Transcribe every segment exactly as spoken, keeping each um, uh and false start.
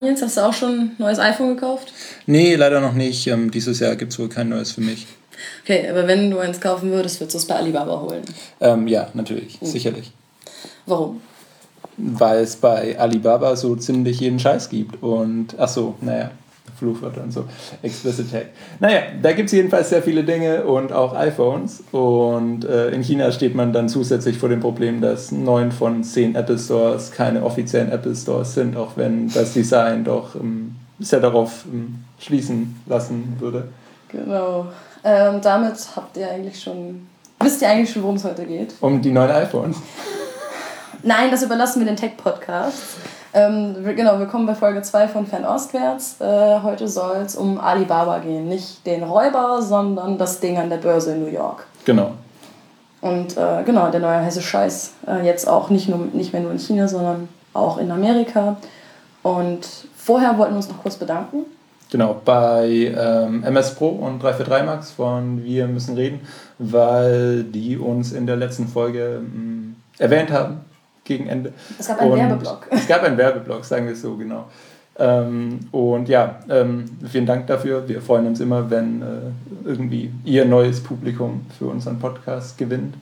Jens, hast du auch schon ein neues iPhone gekauft? Nee, leider noch nicht. Ähm, dieses Jahr gibt es wohl kein neues für mich. Okay, aber wenn du eins kaufen würdest, würdest du es bei Alibaba holen? Ähm, ja, natürlich, Mhm. sicherlich. Warum? Weil es bei Alibaba so ziemlich jeden Scheiß gibt. Und, ach so, naja, Fluchwörter und so, Explicit Tag. Naja, da gibt es jedenfalls sehr viele Dinge und auch iPhones. Und äh, in China steht man dann zusätzlich vor dem Problem, dass neun von zehn Apple Stores keine offiziellen Apple Stores sind, auch wenn das Design doch ähm, sehr darauf ähm, schließen lassen würde. Genau. Ähm, damit habt ihr eigentlich schon, wisst ihr eigentlich schon, worum es heute geht? Um die neuen iPhones. Nein, das überlassen wir den Tech-Podcasts. Ähm, genau, willkommen bei Folge zwei von Fernostwärts. Äh, heute soll es um Alibaba gehen. Nicht den Räuber, sondern das Ding an der Börse in New York. Genau. Und äh, genau, der neue heiße Scheiß. Äh, jetzt auch nicht, nur, nicht mehr nur in China, sondern auch in Amerika. Und vorher wollten wir uns noch kurz bedanken. Genau, bei ähm, M S Pro und drei vier drei Max von Wir müssen reden, weil die uns in der letzten Folge ähm, erwähnt haben, gegen Ende. Es gab einen und Werbeblock. Es gab einen Werbeblock, sagen wir es so, genau. Ähm, und ja, ähm, vielen Dank dafür. Wir freuen uns immer, wenn äh, irgendwie ihr neues Publikum für unseren Podcast gewinnt.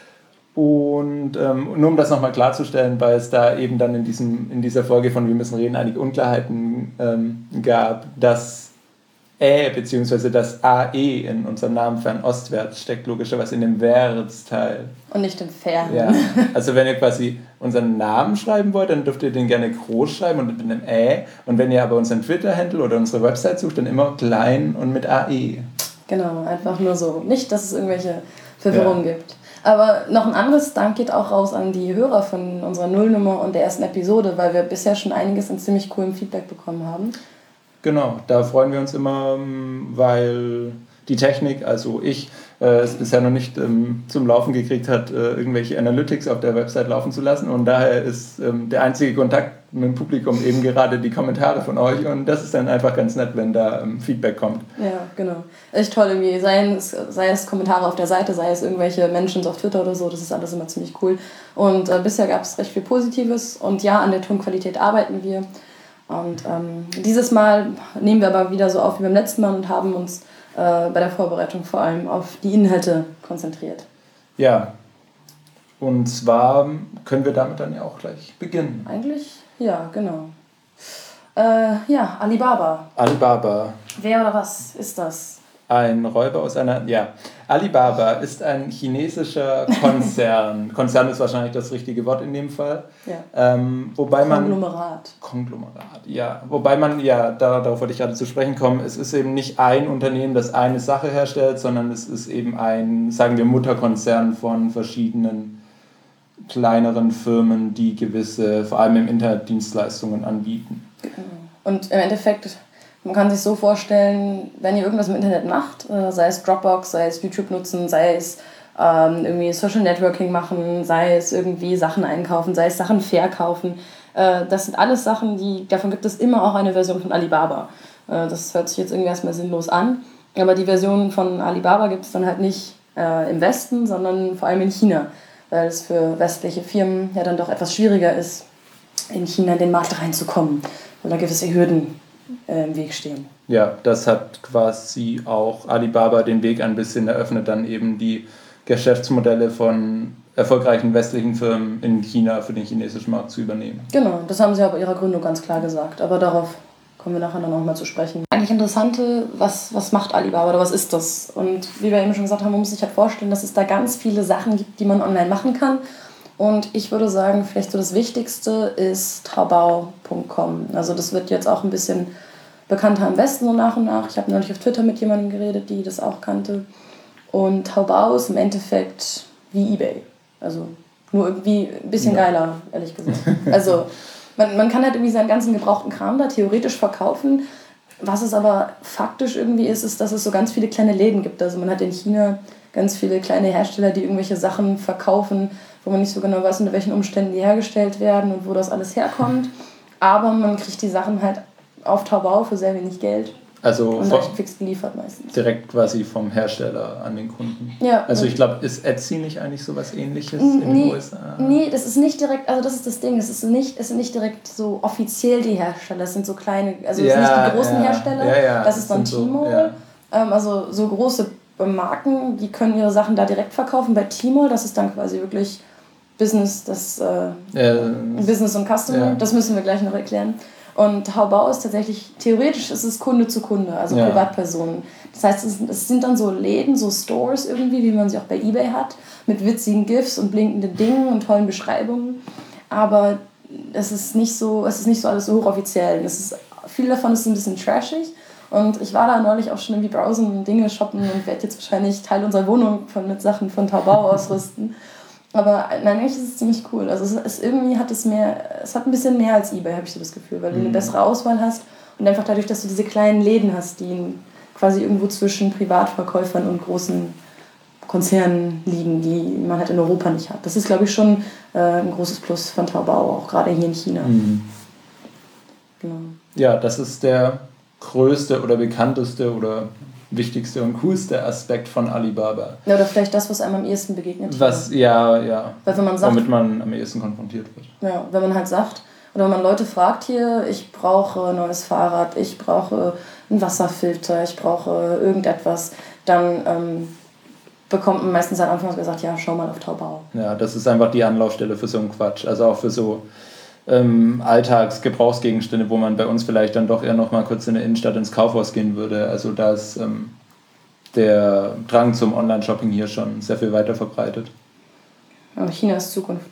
Und ähm, nur um das nochmal klarzustellen, weil es da eben dann in, diesem, in dieser Folge von Wir müssen reden einige Unklarheiten ähm, gab, dass Ä bzw. das A E in unserem Namen Fernostwärts steckt logischerweise in dem Wärts-Teil. Und nicht im Fern. Ja, also wenn ihr quasi unseren Namen schreiben wollt, dann dürft ihr den gerne groß schreiben und mit einem Ä. Und wenn ihr aber unseren Twitter-Handle oder unsere Website sucht, dann immer klein und mit A E. Genau, einfach nur so. Nicht, dass es irgendwelche Verwirrungen ja. gibt. Aber noch ein anderes Dank geht auch raus an die Hörer von unserer Nullnummer und der ersten Episode, weil wir bisher schon einiges an ziemlich coolem Feedback bekommen haben. Genau, da freuen wir uns immer, weil die Technik, also ich, äh, es bisher noch nicht ähm, zum Laufen gekriegt hat, äh, irgendwelche Analytics auf der Website laufen zu lassen. Und daher ist ähm, der einzige Kontakt mit dem Publikum eben gerade die Kommentare von euch. Und das ist dann einfach ganz nett, wenn da ähm, Feedback kommt. Ja, genau. Echt toll irgendwie. Sei es, sei es Kommentare auf der Seite, sei es irgendwelche Menschen auf Twitter oder so. Das ist alles immer ziemlich cool. Und äh, bisher gab es recht viel Positives. Und ja, an der Tonqualität arbeiten wir. Und ähm, dieses Mal nehmen wir aber wieder so auf wie beim letzten Mal und haben uns äh, bei der Vorbereitung vor allem auf die Inhalte konzentriert. Ja, und zwar können wir damit dann ja auch gleich beginnen. Eigentlich, ja, genau. Äh, ja, Alibaba. Alibaba. Wer oder was ist das? Ein Räuber aus einer... Ja, Alibaba ist ein chinesischer Konzern. Konzern ist wahrscheinlich das richtige Wort in dem Fall. Ja. Ähm, wobei man, Konglomerat. Konglomerat, ja. Wobei man, ja, da, darauf wollte ich gerade zu sprechen kommen, es ist eben nicht ein Unternehmen, das eine Sache herstellt, sondern es ist eben ein, sagen wir, Mutterkonzern von verschiedenen kleineren Firmen, die gewisse, vor allem im Internet, Dienstleistungen anbieten. Und im Endeffekt... Man kann sich so vorstellen, wenn ihr irgendwas im Internet macht, sei es Dropbox, sei es YouTube nutzen, sei es ähm, irgendwie Social Networking machen, sei es irgendwie Sachen einkaufen, sei es Sachen verkaufen. Äh, das sind alles Sachen, die, davon gibt es immer auch eine Version von Alibaba. Äh, das hört sich jetzt irgendwie erstmal sinnlos an, aber die Version von Alibaba gibt es dann halt nicht äh, im Westen, sondern vor allem in China, weil es für westliche Firmen ja dann doch etwas schwieriger ist, in China in den Markt reinzukommen, weil da gewisse Hürden im Weg stehen. Ja, das hat quasi auch Alibaba den Weg ein bisschen eröffnet, dann eben die Geschäftsmodelle von erfolgreichen westlichen Firmen in China für den chinesischen Markt zu übernehmen. Genau, das haben sie aber ihrer Gründung ganz klar gesagt, aber darauf kommen wir nachher noch mal zu sprechen. Eigentlich Interessante, was, was macht Alibaba oder was ist das? Und wie wir eben schon gesagt haben, man muss sich halt vorstellen, dass es da ganz viele Sachen gibt, die man online machen kann. Und ich würde sagen, vielleicht so das Wichtigste ist Taobao Punkt com. Also das wird jetzt auch ein bisschen bekannter im Westen so nach und nach. Ich habe neulich auf Twitter mit jemandem geredet, die das auch kannte. Und Taobao ist im Endeffekt wie eBay. Also nur irgendwie ein bisschen ja. geiler, ehrlich gesagt. Also man, man kann halt irgendwie seinen ganzen gebrauchten Kram da theoretisch verkaufen. Was es aber faktisch irgendwie ist, ist, dass es so ganz viele kleine Läden gibt. Also man hat in China ganz viele kleine Hersteller, die irgendwelche Sachen verkaufen, wo man nicht so genau weiß, unter welchen Umständen die hergestellt werden und wo das alles herkommt. Aber man kriegt die Sachen halt auf Taobao für sehr wenig Geld. Also und recht fix geliefert meistens. Direkt quasi vom Hersteller an den Kunden. Ja. Also ich glaube, ist Etsy nicht eigentlich sowas Ähnliches nee, in den U S A? Nee, das ist nicht direkt, also das ist das Ding, es ist nicht, es sind nicht direkt so offiziell die Hersteller, es sind so kleine, also es ja, sind nicht die großen ja, Hersteller, ja, ja, das ist dann Tmall. So, ja. ähm, also so große Marken, die können ihre Sachen da direkt verkaufen bei Tmall, das ist dann quasi wirklich Business, das äh, äh, Business und Customer, ja. Das müssen wir gleich noch erklären. Und Taobao ist tatsächlich, theoretisch ist es Kunde zu Kunde, also ja. Privatpersonen. Das heißt, es, es sind dann so Läden, so Stores irgendwie, wie man sie auch bei eBay hat, mit witzigen GIFs und blinkenden Dingen und tollen Beschreibungen. Aber es ist nicht so, es ist nicht so alles so hochoffiziell. Es ist, viel davon ist ein bisschen trashig. Und ich war da neulich auch schon irgendwie browsen und Dinge shoppen und werde jetzt wahrscheinlich Teil unserer Wohnung von, mit Sachen von Taobao ausrüsten. Aber nein, eigentlich ist es ziemlich cool. Also es ist irgendwie hat es mehr, es hat ein bisschen mehr als eBay, habe ich so das Gefühl, weil du eine bessere Auswahl hast und einfach dadurch, dass du diese kleinen Läden hast, die quasi irgendwo zwischen Privatverkäufern und großen Konzernen liegen, die man halt in Europa nicht hat. Das ist, glaube ich, schon äh, ein großes Plus von Taobao, auch gerade hier in China. Mhm. Genau. Ja, das ist der größte oder bekannteste oder wichtigste und coolste Aspekt von Alibaba. Ja, oder vielleicht das, was einem am ehesten begegnet. Was, ja, ja. Weil wenn man sagt, womit man am ehesten konfrontiert wird. Ja, wenn man halt sagt, oder wenn man Leute fragt hier, ich brauche ein neues Fahrrad, ich brauche einen Wasserfilter, ich brauche irgendetwas, dann ähm, bekommt man meistens am Anfang gesagt, ja, schau mal auf Taobao. Ja, das ist einfach die Anlaufstelle für so einen Quatsch. Also auch für so ähm, Alltagsgebrauchsgegenstände, wo man bei uns vielleicht dann doch eher noch mal kurz in der Innenstadt ins Kaufhaus gehen würde. Also da ist ähm, der Drang zum Online-Shopping hier schon sehr viel weiter verbreitet. Aber China ist Zukunft.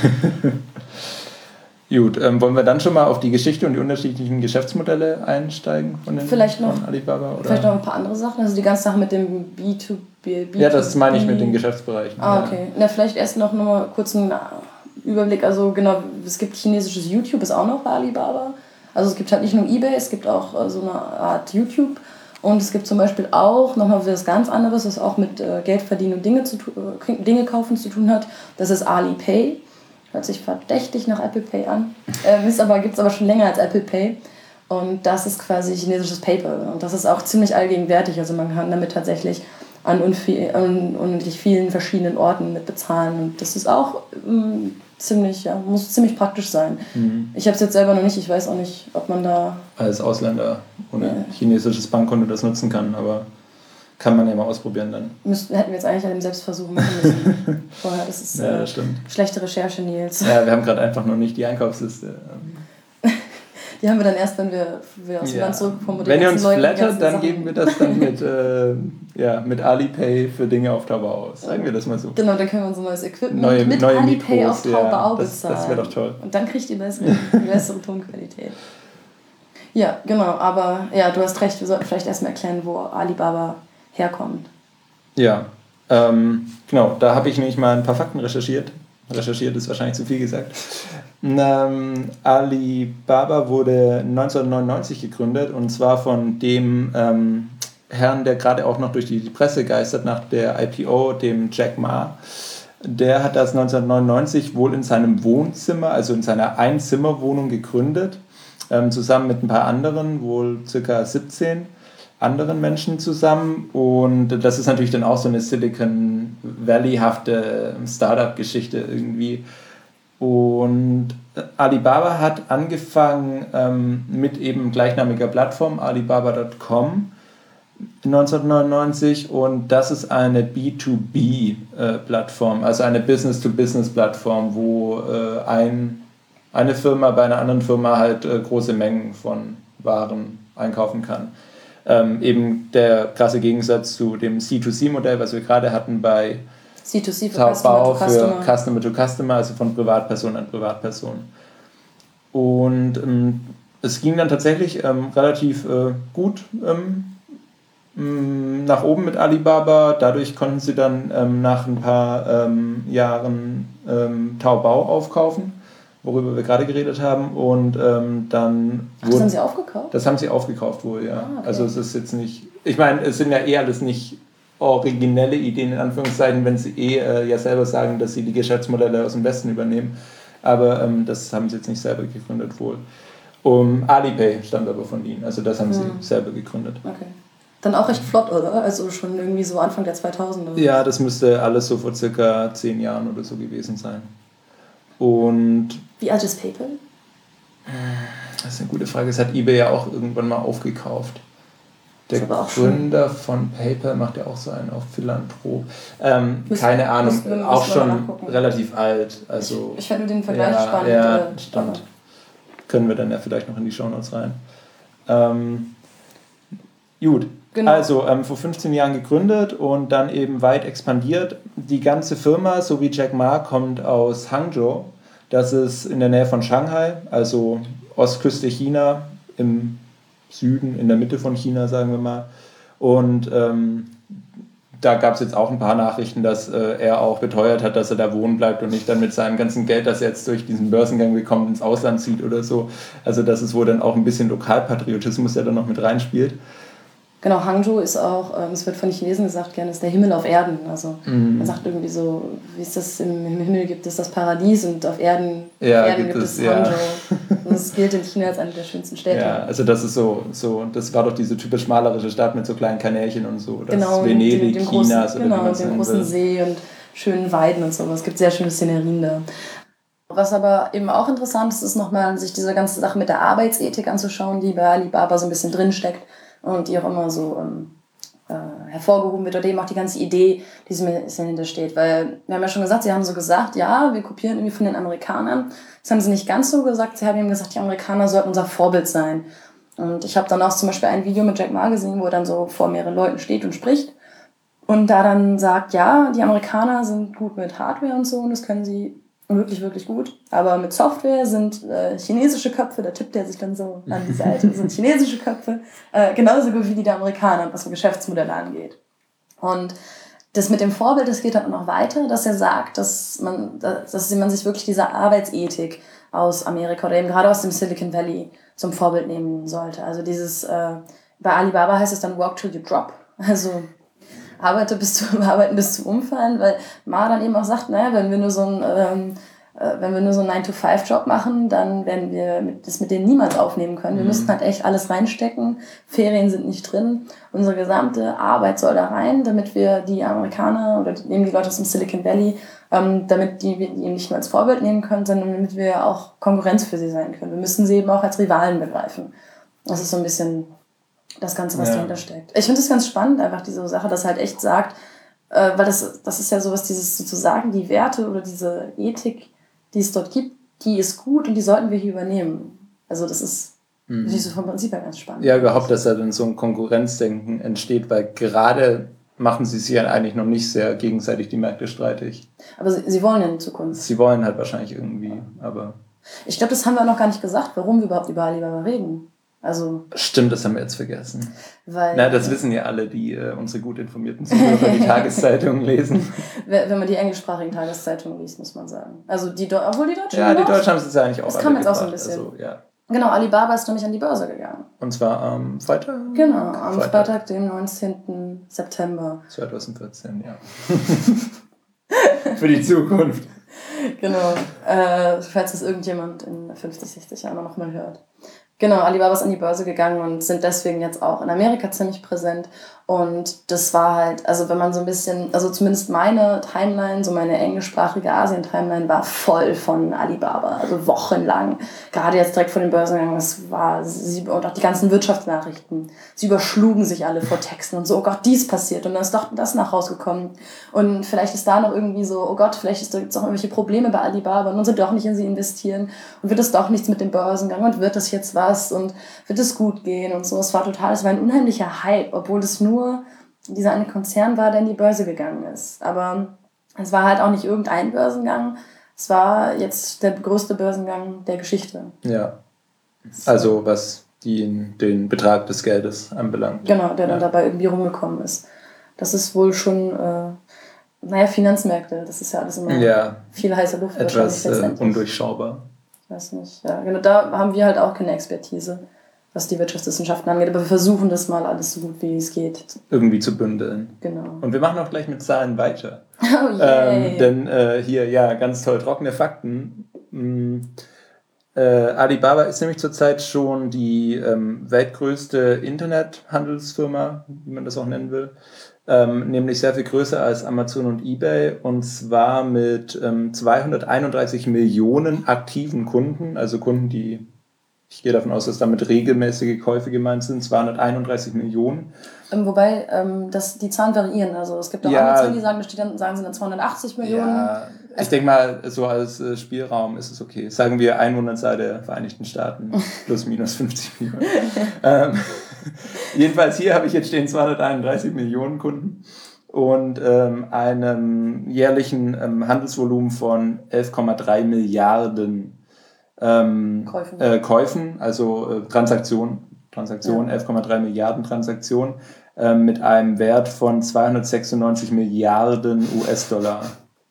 Gut, ähm, wollen wir dann schon mal auf die Geschichte und die unterschiedlichen Geschäftsmodelle einsteigen von, den, vielleicht noch, von Alibaba? Oder? Vielleicht noch ein paar andere Sachen, also die ganze Sache mit dem B zwei B. B zwei B. Ja, das meine ich mit den Geschäftsbereichen. Ah, okay. Ja. Na, vielleicht erst noch mal kurz einen Überblick, also genau, es gibt chinesisches YouTube, ist auch noch bei Alibaba. Also es gibt halt nicht nur eBay, es gibt auch äh, so eine Art YouTube. Und es gibt zum Beispiel auch nochmal was ganz anderes, was auch mit äh, Geld verdienen und Dinge, zu, äh, Dinge kaufen zu tun hat. Das ist Alipay. Hört sich verdächtig nach Apple Pay an. Ähm, ist aber, gibt es aber schon länger als Apple Pay. Und das ist quasi chinesisches PayPal. Und das ist auch ziemlich allgegenwärtig. Also man kann damit tatsächlich an unendlich vielen verschiedenen Orten mit bezahlen. Und das ist auch ähm, ziemlich, ja, muss ziemlich praktisch sein. Mhm. Ich habe es jetzt selber noch nicht. Ich weiß auch nicht, ob man da... als Ausländer ohne ja. chinesisches Bankkonto das nutzen kann, aber... Kann man ja mal ausprobieren dann. Müssten, hätten wir jetzt eigentlich an dem Selbstversuch machen müssen. Vorher, das ist ja, das äh, schlechte Recherche, Nils. Ja, wir haben gerade einfach noch nicht die Einkaufsliste. Die haben wir dann erst, wenn wir, wir aus dem ja. Land zurückkommen. Wenn ihr uns flattert, dann Sachen. Geben wir das dann mit, äh, ja, mit Alipay für Dinge auf Taobao aus. Sagen wir das mal so. Genau, dann können wir unser neues Equipment neue, mit neue Alipay Mikros, auf Taobao ja, das, bezahlen. Das wäre doch toll. Und dann kriegt ihr bessere, bessere Tonqualität. Ja, genau, aber ja, du hast recht, wir sollten vielleicht erstmal erklären, wo Alibaba herkommt. Ja, ähm, genau, da habe ich nämlich mal ein paar Fakten recherchiert. Recherchiert ist wahrscheinlich zu viel gesagt. Ähm, Alibaba wurde neunzehnhundertneunundneunzig gegründet und zwar von dem ähm, Herrn, der gerade auch noch durch die Presse geistert nach der I P O, dem Jack Ma. Der hat das neunzehnhundertneunundneunzig wohl in seinem Wohnzimmer, also in seiner Einzimmerwohnung gegründet, ähm, zusammen mit ein paar anderen, wohl circa siebzehn anderen Menschen zusammen, und das ist natürlich dann auch so eine Silicon Valley-hafte Startup-Geschichte irgendwie. Und Alibaba hat angefangen ähm, mit eben gleichnamiger Plattform Alibaba Punkt com neunzehnhundertneunundneunzig, und das ist eine B zwei B-Plattform, also eine Business-to-Business-Plattform, wo äh, ein, eine Firma bei einer anderen Firma halt äh, große Mengen von Waren einkaufen kann. Ähm, eben der krasse Gegensatz zu dem C zwei C-Modell, was wir gerade hatten bei C zwei C für Taobao, Customer, für Customer. Customer to Customer, also von Privatperson an Privatperson. Und ähm, es ging dann tatsächlich ähm, relativ äh, gut ähm, nach oben mit Alibaba. Dadurch konnten sie dann ähm, nach ein paar ähm, Jahren ähm, Taobao aufkaufen, worüber wir gerade geredet haben, und ähm, dann... Ach, das haben sie aufgekauft? Das haben sie aufgekauft wohl, ja. Ah, okay. Also es ist jetzt nicht... Ich meine, es sind ja eh alles nicht originelle Ideen, in Anführungszeichen, wenn sie eh äh, ja selber sagen, dass sie die Geschäftsmodelle aus dem Westen übernehmen. Aber ähm, das haben sie jetzt nicht selber gegründet wohl. Um, Alipay stammt aber von ihnen, also das haben sie mhm. selber gegründet. Okay. Dann auch recht flott, oder? Also schon irgendwie so Anfang der zweitausender. Ja, das müsste alles so vor circa zehn Jahren oder so gewesen sein. Und... Wie alt ist PayPal? Das ist eine gute Frage. Das hat eBay ja auch irgendwann mal aufgekauft. Der Gründer von PayPal macht ja auch so einen auf Philanthrop. Ähm, müssen, keine Ahnung, müssen, müssen auch schon relativ alt. Also, ich ich fand nur den Vergleich ja, spannend. Ja, äh, stimmt. Können wir dann ja vielleicht noch in die Shownotes rein. Ähm, gut, genau. Also ähm, vor fünfzehn Jahren gegründet und dann eben weit expandiert. Die ganze Firma, so wie Jack Ma, kommt aus Hangzhou. Das ist in der Nähe von Shanghai, also Ostküste China, im Süden, in der Mitte von China, sagen wir mal. Und ähm, da gab es jetzt auch ein paar Nachrichten, dass äh, er auch beteuert hat, dass er da wohnen bleibt und nicht dann mit seinem ganzen Geld, das er jetzt durch diesen Börsengang bekommt, ins Ausland zieht oder so. Also dass es wohl dann auch ein bisschen Lokalpatriotismus, der dann noch mit reinspielt. Genau, Hangzhou ist auch, ähm, es wird von den Chinesen gesagt, gerne ist der Himmel auf Erden. Also mhm. man sagt irgendwie so, wie ist das, im, im Himmel gibt es das Paradies und auf Erden, ja, Erden gibt, gibt es, es Hangzhou. Ja. Und das gilt in China als eine der schönsten Städte. Ja, also das ist so, so, das war doch diese typisch malerische Stadt mit so kleinen Kanälchen und so. Das genau, Venedig, dem, dem Chinas großen, oder genau, dem großen will. See und schönen Weiden und so. Es gibt sehr schöne Szenerien da. Was aber eben auch interessant ist, ist nochmal, sich diese ganze Sache mit der Arbeitsethik anzuschauen, die bei Alibaba so ein bisschen drinsteckt und die auch immer so ähm, äh, hervorgehoben wird, oder eben auch die ganze Idee, die so dahinter steht. Weil wir haben ja schon gesagt, sie haben so gesagt, ja, wir kopieren irgendwie von den Amerikanern. Das haben sie nicht ganz so gesagt. Sie haben eben gesagt, die Amerikaner sollten unser Vorbild sein. Und ich habe dann auch zum Beispiel ein Video mit Jack Ma gesehen, wo er dann so vor mehreren Leuten steht und spricht. Und da dann sagt, ja, die Amerikaner sind gut mit Hardware und so und das können sie wirklich, wirklich gut. Aber mit Software sind äh, chinesische Köpfe, da tippt er sich dann so an die Seite, sind chinesische Köpfe äh, genauso gut wie die der Amerikaner, was so Geschäftsmodelle angeht. Und das mit dem Vorbild, das geht dann auch noch weiter, dass er sagt, dass man, dass man sich wirklich diese Arbeitsethik aus Amerika oder eben gerade aus dem Silicon Valley zum Vorbild nehmen sollte. Also dieses, äh, bei Alibaba heißt es dann Work till you drop. Also arbeite bis zum Arbeiten bis zum Umfallen, weil Ma dann eben auch sagt, naja, wenn wir nur so ein ähm, äh, wenn wir nur so einen nine to five Job machen, dann werden wir mit, das mit denen niemals aufnehmen können. Wir mhm. müssen halt echt alles reinstecken. Ferien sind nicht drin. Unsere gesamte Arbeit soll da rein, damit wir die Amerikaner oder nehmen die Leute aus dem Silicon Valley, ähm, damit die, die eben nicht nur als Vorbild nehmen können, sondern damit wir auch Konkurrenz für sie sein können. Wir müssen sie eben auch als Rivalen begreifen. Das ist so ein bisschen das Ganze, was ja. dahinter steckt. Ich finde es ganz spannend, einfach diese Sache, dass halt echt sagt, äh, weil das, das ist ja sowas, dieses sozusagen die Werte oder diese Ethik, die es dort gibt, die ist gut und die sollten wir hier übernehmen. Also das ist mhm. so vom Prinzip her ganz spannend. Ja, überhaupt, dass da dann so ein Konkurrenzdenken entsteht, weil gerade machen sie sich ja eigentlich noch nicht sehr gegenseitig die Märkte streitig. Aber sie, sie wollen ja in Zukunft. Sie wollen halt wahrscheinlich irgendwie, aber... Ich glaube, das haben wir auch noch gar nicht gesagt, warum wir überhaupt über Alibaba reden. Also, stimmt, das haben wir jetzt vergessen. Weil, Na, das wissen ja alle, die äh, unsere gut informierten Zuhörer die Tageszeitungen lesen. Wenn man die englischsprachigen Tageszeitungen liest, muss man sagen. Also die, obwohl die Deutschen Ja, die Deutschen haben es ja eigentlich auch. Das kam jetzt auch so ein bisschen. Also, ja. Genau, Alibaba ist nämlich an die Börse gegangen. Und zwar am Freitag? Genau, am Freitag, Freitag dem neunzehnten September. zwanzig vierzehn, ja. Für die Zukunft. Genau, äh, falls das irgendjemand in fünfzig, sechzig Jahren noch mal hört. Genau, Alibaba ist an die Börse gegangen und sind deswegen jetzt auch in Amerika ziemlich präsent. Und das war halt, also wenn man so ein bisschen, also zumindest meine Timeline, so meine englischsprachige Asien-Timeline war voll von Alibaba, also wochenlang. Gerade jetzt direkt vor dem Börsengang, das war, sie, und auch die ganzen Wirtschaftsnachrichten, sie überschlugen sich alle vor Texten und so, oh Gott, dies passiert und dann ist doch das nach rausgekommen. Und vielleicht ist da noch irgendwie so, oh Gott, vielleicht gibt es auch irgendwelche Probleme bei Alibaba und man soll doch nicht in sie investieren und wird es doch nichts mit dem Börsengang und wird das jetzt was und wird es gut gehen und so. Es war total, es war ein unheimlicher Hype, obwohl es nur dieser eine Konzern war, der in die Börse gegangen ist. Aber es war halt auch nicht irgendein Börsengang. Es war jetzt der größte Börsengang der Geschichte. Ja, also was die, den Betrag des Geldes anbelangt. Genau, der dann ja. dabei irgendwie rumgekommen ist. Das ist wohl schon, äh, naja, Finanzmärkte, das ist ja alles immer ja, viel heiße Luft. Etwas äh, undurchschaubar. Ich weiß nicht, ja, genau, da haben wir halt auch keine Expertise, was die Wirtschaftswissenschaften angeht, aber wir versuchen das mal alles so gut wie es geht. Irgendwie zu bündeln. Genau. Und wir machen auch gleich mit Zahlen weiter. Oh yeah. ähm, denn äh, hier, ja, ganz toll, trockene Fakten. Äh, Alibaba ist nämlich zurzeit schon die ähm, weltgrößte Internethandelsfirma, wie man das auch nennen will. Ähm, nämlich sehr viel größer als Amazon und eBay, und zwar mit ähm, zweihunderteinunddreißig Millionen aktiven Kunden, also Kunden, die, ich gehe davon aus, dass damit regelmäßige Käufe gemeint sind, zweihunderteinunddreißig Millionen. Ähm, wobei ähm, das, die Zahlen variieren, also es gibt auch Ja, andere Zahlen, die sagen, da steht dann, sagen sie dann zweihundertachtzig Millionen. Ja, ich denke mal, so als äh, Spielraum ist es okay. Sagen wir Einwohnerzahl der Vereinigten Staaten plus minus fünfzig Millionen. ähm, jedenfalls hier habe ich jetzt stehen zweihunderteinunddreißig Millionen Kunden und ähm, einem jährlichen ähm, Handelsvolumen von elf Komma drei Milliarden ähm, Käufen. Äh, Käufen, also äh, Transaktionen, Transaktionen, ja. elf Komma drei Milliarden Transaktionen äh, mit einem Wert von zweihundertsechsundneunzig Milliarden U S-Dollar.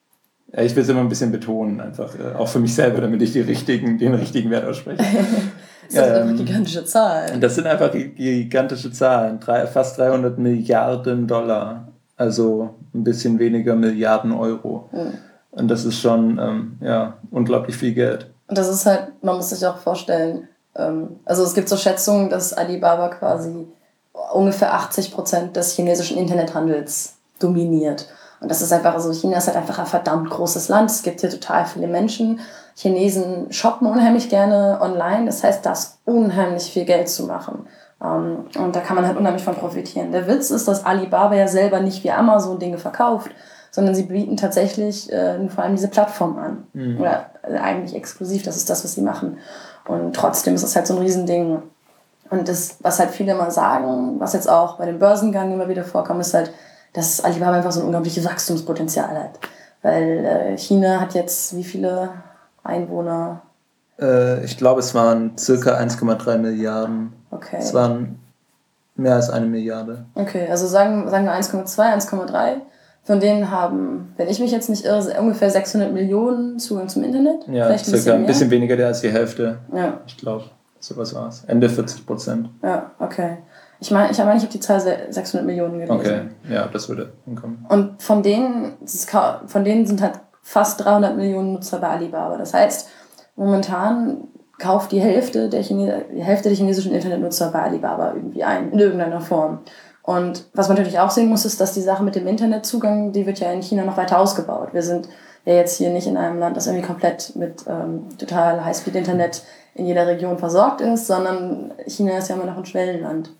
Ich will es immer ein bisschen betonen, einfach äh, auch für mich selber, damit ich die richtigen, den richtigen Wert ausspreche. Das sind ähm, einfach gigantische Zahlen. Das sind einfach gigantische Zahlen, Drei, fast dreihundert Milliarden Dollar, also ein bisschen weniger Milliarden Euro. Mhm. Und das ist schon ähm, ja, unglaublich viel Geld. Und das ist halt, man muss sich auch vorstellen, ähm, also es gibt so Schätzungen, dass Alibaba quasi ungefähr achtzig Prozent des chinesischen Internethandels dominiert. Und das ist einfach, also China ist halt einfach ein verdammt großes Land. Es gibt hier total viele Menschen. Chinesen shoppen unheimlich gerne online. Das heißt, da ist unheimlich viel Geld zu machen. Und da kann man halt unheimlich von profitieren. Der Witz ist, dass Alibaba ja selber nicht wie Amazon Dinge verkauft, sondern sie bieten tatsächlich äh, vor allem diese Plattform an. Mhm. Oder eigentlich exklusiv, das ist das, was sie machen. Und trotzdem ist es halt so ein Riesending. Und das, was halt viele immer sagen, was jetzt auch bei dem Börsengang immer wieder vorkommt, ist halt, dass Alibaba einfach so ein unglaubliches Wachstumspotenzial hat. Weil äh, China hat jetzt wie viele Einwohner? Äh, ich glaube, es waren circa eins Komma drei Milliarden. Okay. Es waren mehr als eine Milliarde. Okay, also sagen, sagen wir eins Komma zwei, eins Komma drei. Von denen haben, wenn ich mich jetzt nicht irre, ungefähr sechshundert Millionen Zugang zum Internet. Ja, Vielleicht ein circa bisschen, ein bisschen weniger als die Hälfte. Ja. Ich glaube, sowas war es. Ende vierzig Prozent. Ja, okay. Ich meine, ich meine, ich habe die Zahl sechshundert Millionen gelesen. Okay, ja, das würde hinkommen. Und von denen, von denen sind halt fast dreihundert Millionen Nutzer bei Alibaba. Das heißt, momentan kauft die Hälfte der, Chine- die Hälfte der chinesischen Internetnutzer bei Alibaba irgendwie ein, in irgendeiner Form. Und was man natürlich auch sehen muss, ist, dass die Sache mit dem Internetzugang, die wird ja in China noch weiter ausgebaut. Wir sind ja jetzt hier nicht in einem Land, das irgendwie komplett mit ähm, total Highspeed-Internet in jeder Region versorgt ist, sondern China ist ja immer noch ein Schwellenland.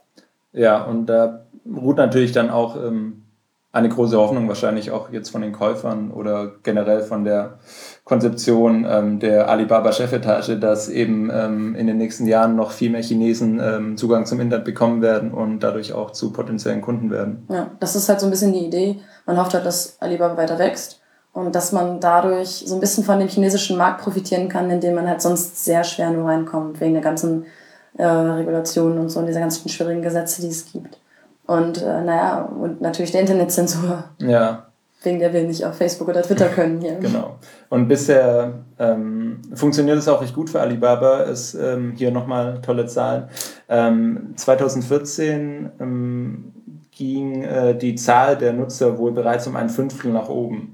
Ja, und da ruht natürlich dann auch ähm, eine große Hoffnung wahrscheinlich auch jetzt von den Käufern oder generell von der Konzeption ähm, der Alibaba-Chefetage, dass eben ähm, in den nächsten Jahren noch viel mehr Chinesen ähm, Zugang zum Internet bekommen werden und dadurch auch zu potenziellen Kunden werden. Ja, das ist halt so ein bisschen die Idee. Man hofft halt, dass Alibaba weiter wächst und dass man dadurch so ein bisschen von dem chinesischen Markt profitieren kann, in den man halt sonst sehr schwer nur reinkommt, wegen der ganzen äh, Regulationen und so und dieser ganzen schwierigen Gesetze, die es gibt. Und äh, naja, und natürlich der Internetzensur. Ja. Wegen der wir nicht auf Facebook oder Twitter können hier. Genau. Und bisher ähm, funktioniert es auch recht gut für Alibaba. Es ähm, hier nochmal tolle Zahlen. Ähm, zwanzig vierzehn ähm, ging äh, die Zahl der Nutzer wohl bereits um ein Fünftel nach oben.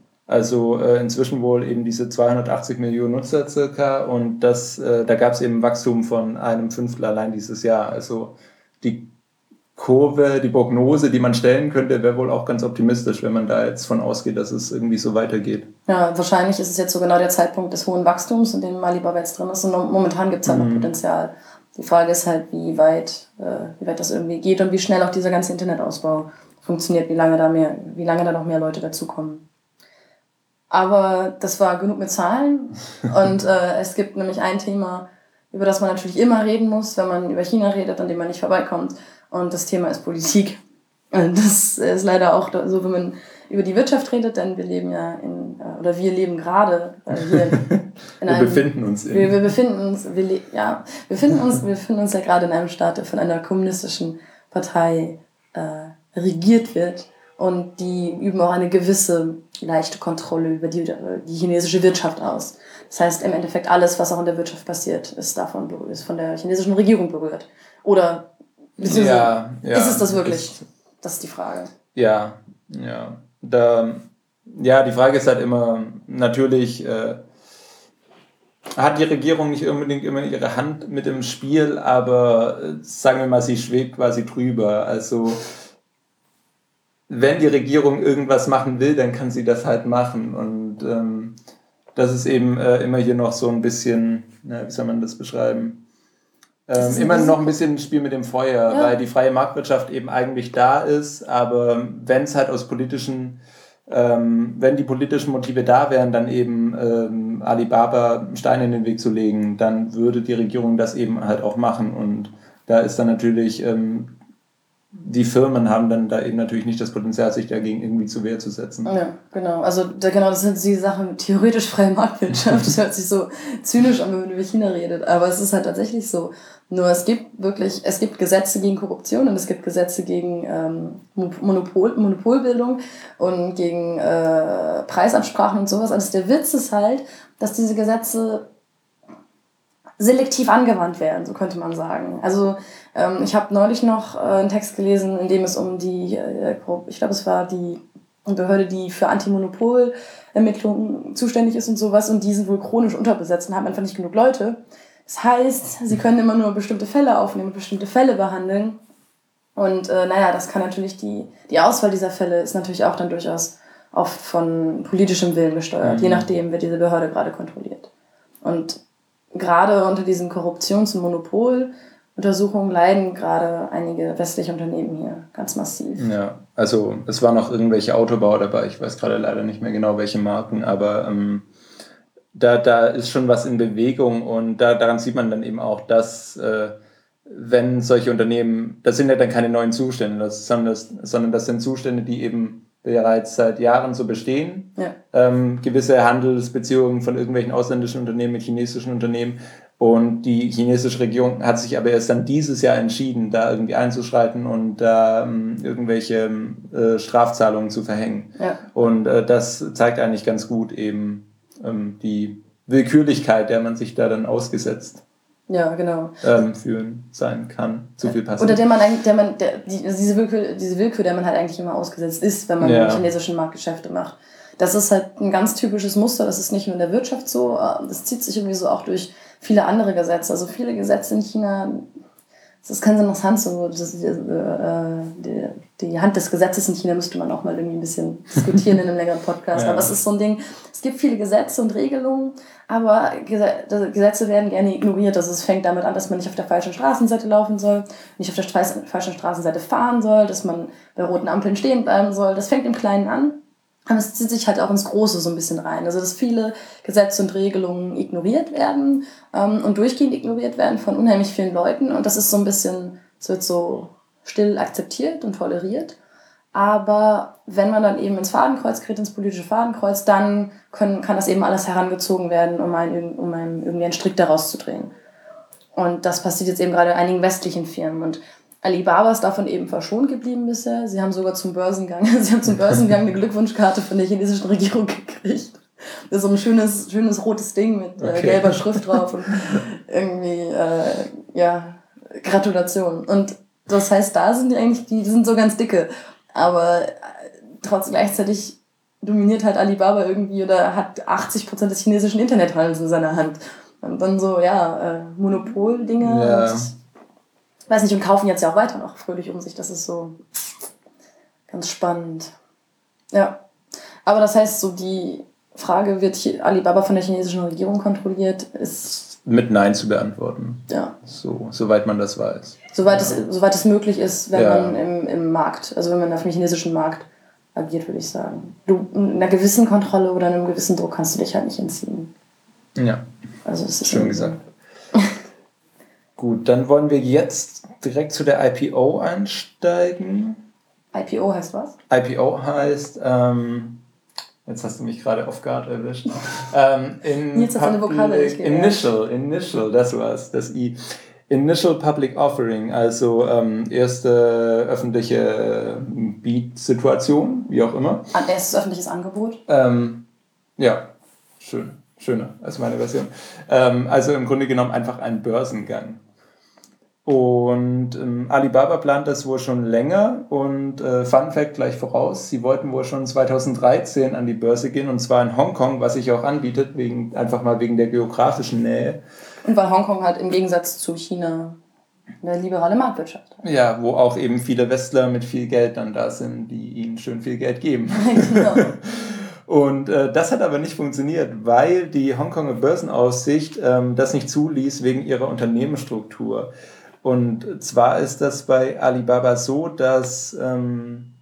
Also äh, inzwischen wohl eben diese zweihundertachtzig Millionen Nutzer circa. Und das, äh, da gab es eben ein Wachstum von einem Fünftel allein dieses Jahr. Also die Kurve, die Prognose, die man stellen könnte, wäre wohl auch ganz optimistisch, wenn man da jetzt von ausgeht, dass es irgendwie so weitergeht. Ja, wahrscheinlich ist es jetzt so genau der Zeitpunkt des hohen Wachstums, in dem Alibaba jetzt drin ist. Und momentan gibt es halt mhm. noch Potenzial. Die Frage ist halt, wie weit, äh, wie weit das irgendwie geht und wie schnell auch dieser ganze Internetausbau funktioniert, wie lange da mehr, wie lange da noch mehr Leute dazukommen. Aber das war genug mit Zahlen. Und äh, es gibt nämlich ein Thema, über das man natürlich immer reden muss, wenn man über China redet, an dem man nicht vorbeikommt. Und das Thema ist Politik. Und das ist leider auch so, wenn man über die Wirtschaft redet, denn wir leben ja in, oder wir leben gerade äh, hier in wir einem... befinden uns in... Wir, wir befinden uns, wir, le- ja, wir befinden uns, wir befinden uns ja gerade in einem Staat, der von einer kommunistischen Partei äh, regiert wird. Und die üben auch eine gewisse leichte Kontrolle über die, die chinesische Wirtschaft aus. Das heißt, im Endeffekt alles, was auch in der Wirtschaft passiert, ist davon berührt, ist von der chinesischen Regierung berührt. Oder ja, ja, ist es das wirklich? Ist, das ist die Frage. Ja, ja. Da, ja, die Frage ist halt immer, natürlich, äh, hat die Regierung nicht unbedingt immer ihre Hand mit im Spiel, aber sagen wir mal, sie schwebt quasi drüber. Also wenn die Regierung irgendwas machen will, dann kann sie das halt machen. Und ähm, das ist eben äh, immer hier noch so ein bisschen, na, wie soll man das beschreiben? Ähm, immer noch ein bisschen ein Spiel mit dem Feuer, ja. Weil die freie Marktwirtschaft eben eigentlich da ist, aber wenn es halt aus politischen, ähm, wenn die politischen Motive da wären, dann eben ähm, Alibaba Steine in den Weg zu legen, dann würde die Regierung das eben halt auch machen. Und da ist dann natürlich, ähm, die Firmen haben dann da eben natürlich nicht das Potenzial, sich dagegen irgendwie zur Wehr zu setzen. Ja, genau. Also da, genau, das sind die Sachen, theoretisch freie Marktwirtschaft. Das hört sich so zynisch an, wenn man über China redet. Aber es ist halt tatsächlich so. Nur es gibt wirklich, es gibt Gesetze gegen Korruption und es gibt Gesetze gegen ähm, Monopol, Monopolbildung und gegen äh, Preisabsprachen und sowas. Also der Witz ist halt, dass diese Gesetze selektiv angewandt werden, so könnte man sagen. Also ähm, ich habe neulich noch äh, einen Text gelesen, in dem es um die, äh, ich glaube es war die Behörde, die für Antimonopol-Ermittlungen zuständig ist und sowas, und die sind wohl chronisch unterbesetzt und haben einfach nicht genug Leute. Das heißt, sie können immer nur bestimmte Fälle aufnehmen, bestimmte Fälle behandeln. Und äh, naja, das kann natürlich, die, die Auswahl dieser Fälle ist natürlich auch dann durchaus oft von politischem Willen gesteuert, mhm. je nachdem, wer diese Behörde gerade kontrolliert. Und gerade unter diesen Korruptions- und Monopoluntersuchungen leiden gerade einige westliche Unternehmen hier ganz massiv. Ja, also es waren auch irgendwelche Autobauer dabei, ich weiß gerade leider nicht mehr genau, welche Marken, aber ähm, Da, da ist schon was in Bewegung und da, daran sieht man dann eben auch, dass äh, wenn solche Unternehmen, das sind ja dann keine neuen Zustände, das, sondern, das, sondern das sind Zustände, die eben bereits seit Jahren so bestehen. Ja. Ähm, gewisse Handelsbeziehungen von irgendwelchen ausländischen Unternehmen mit chinesischen Unternehmen, und die chinesische Regierung hat sich aber erst dann dieses Jahr entschieden, da irgendwie einzuschreiten und da ähm, irgendwelche äh, Strafzahlungen zu verhängen. Ja. Und äh, das zeigt eigentlich ganz gut eben die Willkürlichkeit, der man sich da dann ausgesetzt ja, genau. ähm, fühlen sein kann. Zu viel passiert. Oder der man eigentlich, der man, der, die, diese, Willkür, diese Willkür, der man halt eigentlich immer ausgesetzt ist, wenn man ja. im chinesischen Markt Geschäfte macht. Das ist halt ein ganz typisches Muster, das ist nicht nur in der Wirtschaft so, das zieht sich irgendwie so auch durch viele andere Gesetze. Also viele Gesetze in China, das ist ganz interessant, so das, äh, die, die Hand des Gesetzes in China müsste man auch mal irgendwie ein bisschen diskutieren in einem längeren Podcast. Ja. Aber es ist so ein Ding, es gibt viele Gesetze und Regelungen, aber Gesetze werden gerne ignoriert. Also es fängt damit an, dass man nicht auf der falschen Straßenseite laufen soll, nicht auf der Straß- falschen Straßenseite fahren soll, dass man bei roten Ampeln stehen bleiben soll. Das fängt im Kleinen an. Aber es zieht sich halt auch ins Große so ein bisschen rein. Also dass viele Gesetze und Regelungen ignoriert werden ähm, und durchgehend ignoriert werden von unheimlich vielen Leuten. Und das ist so ein bisschen, es wird so still akzeptiert und toleriert. Aber wenn man dann eben ins Fadenkreuz gerät, ins politische Fadenkreuz, dann können, kann das eben alles herangezogen werden, um einen, um einen, irgendwie einen Strick daraus zu drehen. Und das passiert jetzt eben gerade in einigen westlichen Firmen. Und Alibaba ist davon eben verschont geblieben bisher. Sie haben sogar zum Börsengang, sie haben zum Börsengang eine Glückwunschkarte von der chinesischen Regierung gekriegt. Das ist so ein schönes, schönes rotes Ding mit äh, okay. gelber Schrift drauf und irgendwie, äh, ja, Gratulation. Und das heißt, da sind die eigentlich, die, die sind so ganz dicke. Aber äh, trotz gleichzeitig dominiert halt Alibaba irgendwie oder hat achtzig Prozent des chinesischen Internethandels in seiner Hand. Und dann so, ja, äh, Monopol-Dinge ja. und weiß nicht, und kaufen jetzt ja auch weiter noch fröhlich um sich. Das ist so ganz spannend. Ja. Aber das heißt, so die Frage, wird Alibaba von der chinesischen Regierung kontrolliert, ist mit Nein zu beantworten. Ja. So, soweit man das weiß. Soweit, ja. es, soweit es möglich ist, wenn ja. man im, im Markt, also wenn man auf dem chinesischen Markt agiert, würde ich sagen. Du, einer gewissen Kontrolle oder einem gewissen Druck kannst du dich halt nicht entziehen. Ja. Also das ist schön gesagt. Gut, dann wollen wir jetzt direkt zu der I P O einsteigen. I P O heißt was? I P O heißt, ähm, jetzt hast du mich gerade off guard erwischt. ähm, in jetzt hast du eine Vokale nicht gehört. Initial, Initial, das war's, das I. Initial Public Offering, also ähm, erste öffentliche Bietsituation, wie auch immer. Ein erstes öffentliches Angebot? Ähm, ja, schön, schöner als meine Version. Ähm, also im Grunde genommen einfach ein Börsengang. Und ähm, Alibaba plant das wohl schon länger und äh, Fun Fact gleich voraus, sie wollten wohl schon zweitausenddreizehn an die Börse gehen und zwar in Hongkong, was sich auch anbietet, wegen, einfach mal wegen der geografischen Nähe. Und weil Hongkong halt im Gegensatz zu China eine liberale Marktwirtschaft hat. Ja, wo auch eben viele Westler mit viel Geld dann da sind, die ihnen schön viel Geld geben. Genau. Und äh, das hat aber nicht funktioniert, weil die Hongkonger Börsenaufsicht ähm, das nicht zuließ wegen ihrer Unternehmensstruktur. Und zwar ist das bei Alibaba so, dass ähm,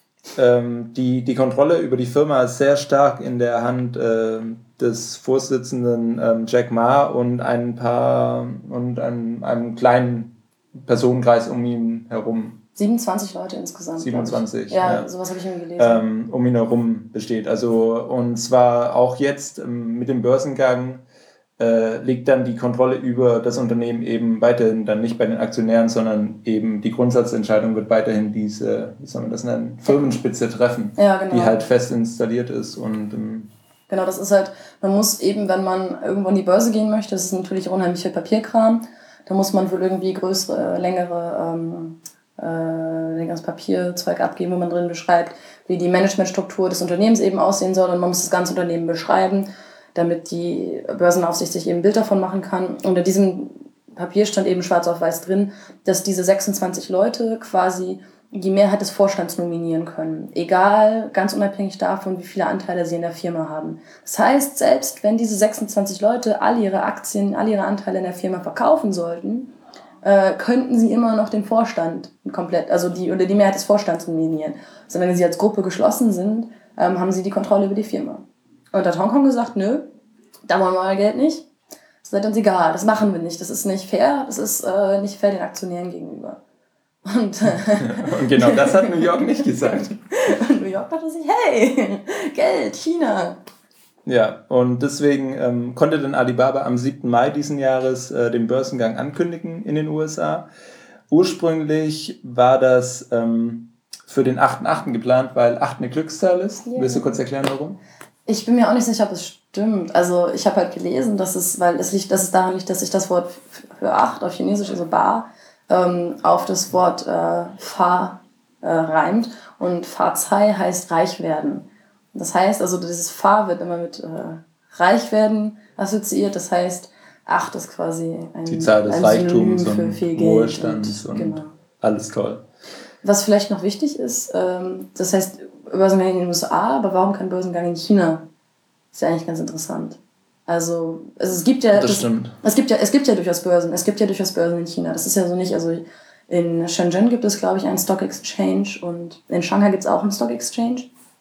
ähm, die, die Kontrolle über die Firma sehr stark in der Hand äh, des Vorsitzenden ähm, Jack Ma und ein paar und einem, einem kleinen Personenkreis um ihn herum. siebenundzwanzig Leute insgesamt. siebenundzwanzig, ja, ja. Sowas habe ich mir gelesen. Ähm, um ihn herum besteht. Also, und zwar auch jetzt ähm, mit dem Börsengang äh, liegt dann die Kontrolle über das Unternehmen eben weiterhin dann nicht bei den Aktionären, sondern eben die Grundsatzentscheidung wird weiterhin diese, wie soll man das nennen, Firmenspitze treffen, ja, genau. die halt fest installiert ist. Und ähm, genau, das ist halt, man muss eben, wenn man irgendwo an die Börse gehen möchte, das ist natürlich unheimlich viel Papierkram, da muss man wohl irgendwie größere, längere ähm, äh, längeres Papierzeug abgeben, wo man drin beschreibt, wie die Managementstruktur des Unternehmens eben aussehen soll und man muss das ganze Unternehmen beschreiben, damit die Börsenaufsicht sich eben ein Bild davon machen kann. Und in diesem Papier stand eben schwarz auf weiß drin, dass diese sechsundzwanzig Leute quasi die Mehrheit des Vorstands nominieren können. Egal, ganz unabhängig davon, wie viele Anteile sie in der Firma haben. Das heißt, selbst wenn diese sechsundzwanzig Leute all ihre Aktien, all ihre Anteile in der Firma verkaufen sollten, äh, könnten sie immer noch den Vorstand komplett, also die oder die Mehrheit des Vorstands nominieren. Solange sie als Gruppe geschlossen sind, ähm, haben sie die Kontrolle über die Firma. Und da hat Hongkong gesagt, nö, da wollen wir euer Geld nicht. Das ist uns egal, das machen wir nicht. Das ist nicht fair, das ist äh, nicht fair den Aktionären gegenüber. Und, äh, und genau das hat New York nicht gesagt. Und New York dachte sich, hey, Geld, China. Ja, und deswegen ähm, konnte dann Alibaba am siebten Mai diesen Jahres äh, den Börsengang ankündigen in den U S A. Ursprünglich war das ähm, für den achten achten geplant, weil acht eine Glückszahl ist. Yeah. Willst du kurz erklären, warum? Ich bin mir auch nicht sicher, ob es stimmt. Also ich habe halt gelesen, dass es, weil es liegt, dass es daran liegt, dass sich das Wort für acht auf Chinesisch, also Bar, ähm, auf das Wort äh, Fa äh, reimt. Und Fa-Zai heißt reich werden. Das heißt, also dieses Fa wird immer mit äh, reich werden assoziiert. Das heißt, acht ist quasi ein die Zahl des ein Reichtums für und viel Wohlstands und, und genau. Alles toll. Was vielleicht noch wichtig ist, ähm, das heißt Börsengang in den U S A, aber warum kein Börsengang in China? Ist ja eigentlich ganz interessant. Also, also es gibt ja das, das stimmt. Es gibt ja es gibt ja durchaus Börsen, es gibt ja durchaus Börsen in China. Das ist ja so nicht, also in Shenzhen gibt es, glaube ich, einen Stock Exchange und in Shanghai gibt es auch einen Stock Exchange.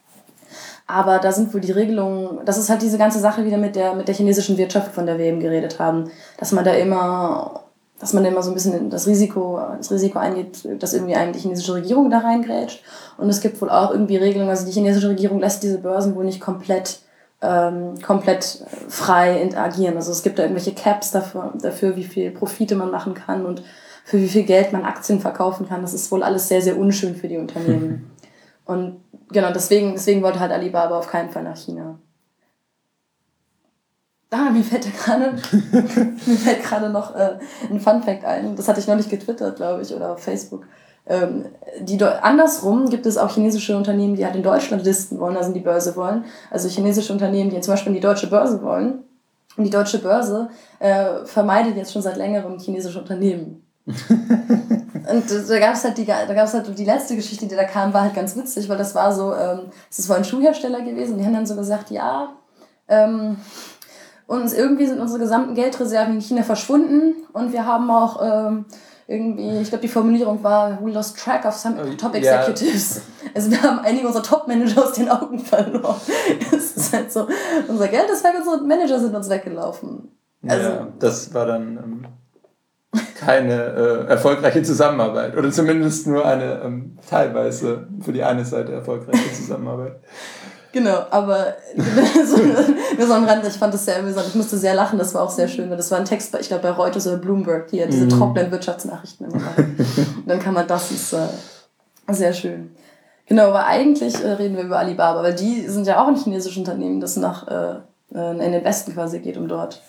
Aber da sind wohl die Regelungen, das ist halt diese ganze Sache wieder mit der mit der chinesischen Wirtschaft, von der wir eben geredet haben, dass man da immer dass man immer so ein bisschen das Risiko, das Risiko eingeht, dass irgendwie einem die chinesische Regierung da reingrätscht. Und es gibt wohl auch irgendwie Regelungen, also die chinesische Regierung lässt diese Börsen wohl nicht komplett, ähm, komplett frei agieren. Also es gibt da irgendwelche Caps dafür, dafür, wie viel Profite man machen kann und für wie viel Geld man Aktien verkaufen kann. Das ist wohl alles sehr, sehr unschön für die Unternehmen. Und genau, deswegen, deswegen wollte halt Alibaba auf keinen Fall nach China. Ah, mir fällt gerade mir fällt gerade noch äh, ein Funfact ein. Das hatte ich noch nicht getwittert, glaube ich, oder auf Facebook. Ähm, die Do- andersrum gibt es auch chinesische Unternehmen, die halt in Deutschland listen wollen, also in die Börse wollen. Also chinesische Unternehmen, die zum Beispiel in die deutsche Börse wollen. Und die deutsche Börse äh, vermeidet jetzt schon seit längerem chinesische Unternehmen. Und da gab es halt die, da gab es halt die letzte Geschichte, die da kam, war halt ganz witzig, weil das war so, ähm, das war ein Schuhhersteller gewesen. Die haben dann so gesagt, ja, ähm, und irgendwie sind unsere gesamten Geldreserven in China verschwunden und wir haben auch ähm, irgendwie, ich glaube die Formulierung war, we lost track of some top executives. Ja. Also wir haben einige unserer Top-Manager aus den Augen verloren. Es ist halt so, unser Geld ist weg, unsere Manager sind uns weggelaufen. Also, ja, das war dann ähm, keine äh, erfolgreiche Zusammenarbeit oder zumindest nur eine ähm, teilweise für die eine Seite erfolgreiche Zusammenarbeit. Genau, aber so, nur so am Rand, ich fand das sehr amüsant. Ich musste sehr lachen, das war auch sehr schön, weil das war ein Text, bei, ich glaube bei Reuters oder Bloomberg, die ja diese mm. trockenen Wirtschaftsnachrichten immer machen. Und dann kann man das, ist äh, sehr schön. Genau, aber eigentlich äh, reden wir über Alibaba, weil die sind ja auch ein chinesisches Unternehmen, das nach äh, in den Westen quasi geht, um dort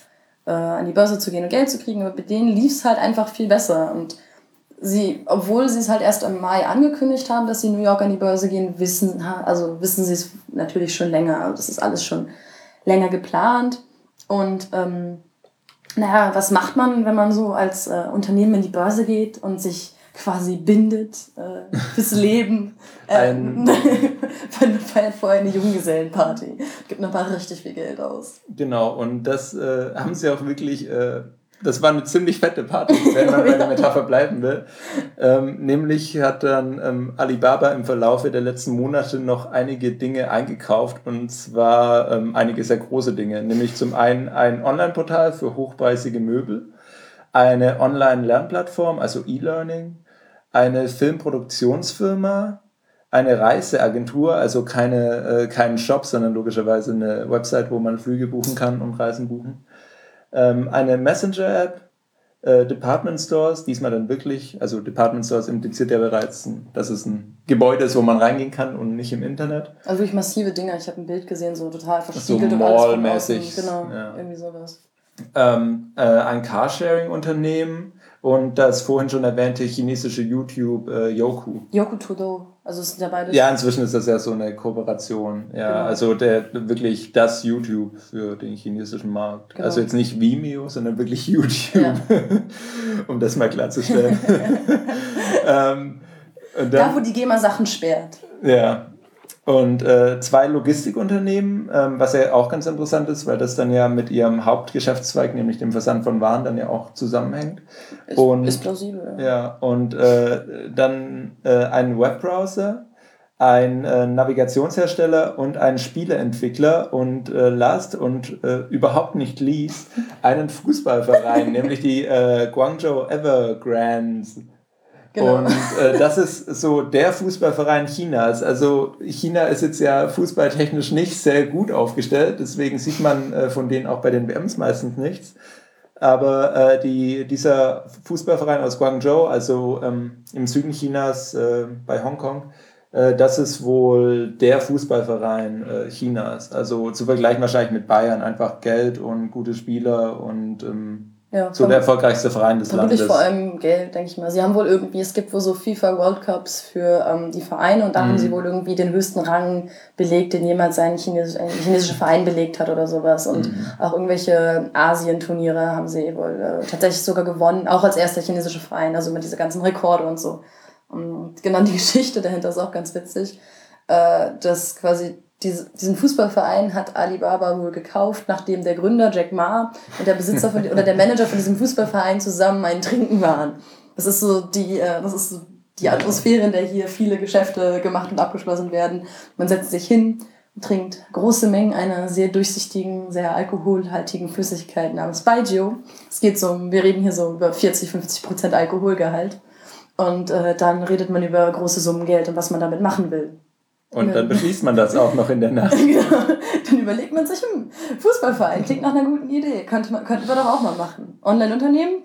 äh, an die Börse zu gehen und Geld zu kriegen, aber bei denen lief es halt einfach viel besser. Und sie, obwohl sie es halt erst im Mai angekündigt haben, dass sie in New York an die Börse gehen, wissen, also wissen sie es natürlich schon länger. Also das ist alles schon länger geplant. Und ähm, naja, was macht man, wenn man so als äh, Unternehmen in die Börse geht und sich quasi bindet äh, fürs Leben? Ähm, man feiert vorher eine Junggesellenparty, gibt noch mal richtig viel Geld aus. Genau, und das äh, haben sie auch wirklich, äh, das war eine ziemlich fette Party, wenn man bei der Metapher bleiben will. Ähm, nämlich hat dann ähm, Alibaba im Verlaufe der letzten Monate noch einige Dinge eingekauft, und zwar ähm, einige sehr große Dinge, nämlich zum einen ein Online-Portal für hochpreisige Möbel, eine Online-Lernplattform, also E-Learning, eine Filmproduktionsfirma, eine Reiseagentur, also keine, äh, keinen Shop, sondern logischerweise eine Website, wo man Flüge buchen kann und Reisen buchen. Ähm, eine Messenger-App, äh, Department Stores, diesmal dann wirklich, also Department Stores impliziert ja bereits, dass es ein Gebäude ist, wo man reingehen kann und nicht im Internet. Also wirklich massive Dinger, ich habe ein Bild gesehen, so total verspiegelt so und alles von außen. Genau, ja. Irgendwie sowas. Ähm, äh, ein Carsharing-Unternehmen und das vorhin schon erwähnte chinesische YouTube äh, Youku. Youku Todo, also es sind ja beides. Ja, inzwischen ist das ja so eine Kooperation. Ja, genau. Also der wirklich das YouTube für den chinesischen Markt. Genau. Also jetzt nicht Vimeo, sondern wirklich YouTube, ja. Um das mal klarzustellen. ähm, und dann, da, wo die GEMA Sachen sperrt. Ja. Und äh, zwei Logistikunternehmen, ähm, was ja auch ganz interessant ist, weil das dann ja mit ihrem Hauptgeschäftszweig, nämlich dem Versand von Waren, dann ja auch zusammenhängt. Ist, und, ist plausibel. Ja, ja und äh, dann äh, ein Webbrowser, ein äh, Navigationshersteller und ein Spieleentwickler und äh, last und äh, überhaupt nicht least einen Fußballverein, nämlich die äh, Guangzhou Evergrands. Genau. Und äh, das ist so der Fußballverein Chinas. Also China ist jetzt ja fußballtechnisch nicht sehr gut aufgestellt, deswegen sieht man äh, von denen auch bei den W Ms meistens nichts. Aber äh, die, dieser Fußballverein aus Guangzhou, also ähm, im Süden Chinas äh, bei Hongkong, äh, das ist wohl der Fußballverein äh, Chinas. Also zu vergleichen wahrscheinlich mit Bayern, einfach Geld und gute Spieler und ähm, ja, so der erfolgreichste Verein des Landes. Vor allem Geld, denke ich mal. Sie haben wohl irgendwie, es gibt wohl so FIFA World Cups für ähm, die Vereine und da mm. haben sie wohl irgendwie den höchsten Rang belegt, den jemals ein, Chines- ein chinesischer Verein belegt hat oder sowas. Und mm. auch irgendwelche Asien-Turniere haben sie wohl äh, tatsächlich sogar gewonnen, auch als erster chinesischer Verein, also mit diese ganzen Rekorde und so. Und genau die Geschichte dahinter ist auch ganz witzig, äh, dass quasi diesen Fußballverein hat Alibaba wohl gekauft, nachdem der Gründer Jack Ma und der Besitzer von, oder der Manager von diesem Fußballverein zusammen ein Trinken waren. Das ist so die, das ist so die Atmosphäre, in der hier viele Geschäfte gemacht und abgeschlossen werden. Man setzt sich hin, trinkt große Mengen einer sehr durchsichtigen, sehr alkoholhaltigen Flüssigkeit namens Baijiu. Es geht so, wir reden hier so über vierzig, fünfzig Prozent Alkoholgehalt. Und äh, dann redet man über große Summen Geld und was man damit machen will. Und dann beschließt man das auch noch in der Nacht. Genau. Dann überlegt man sich, hm, Fußballverein klingt nach einer guten Idee. Könnte man, könnten wir doch auch mal machen. Online-Unternehmen?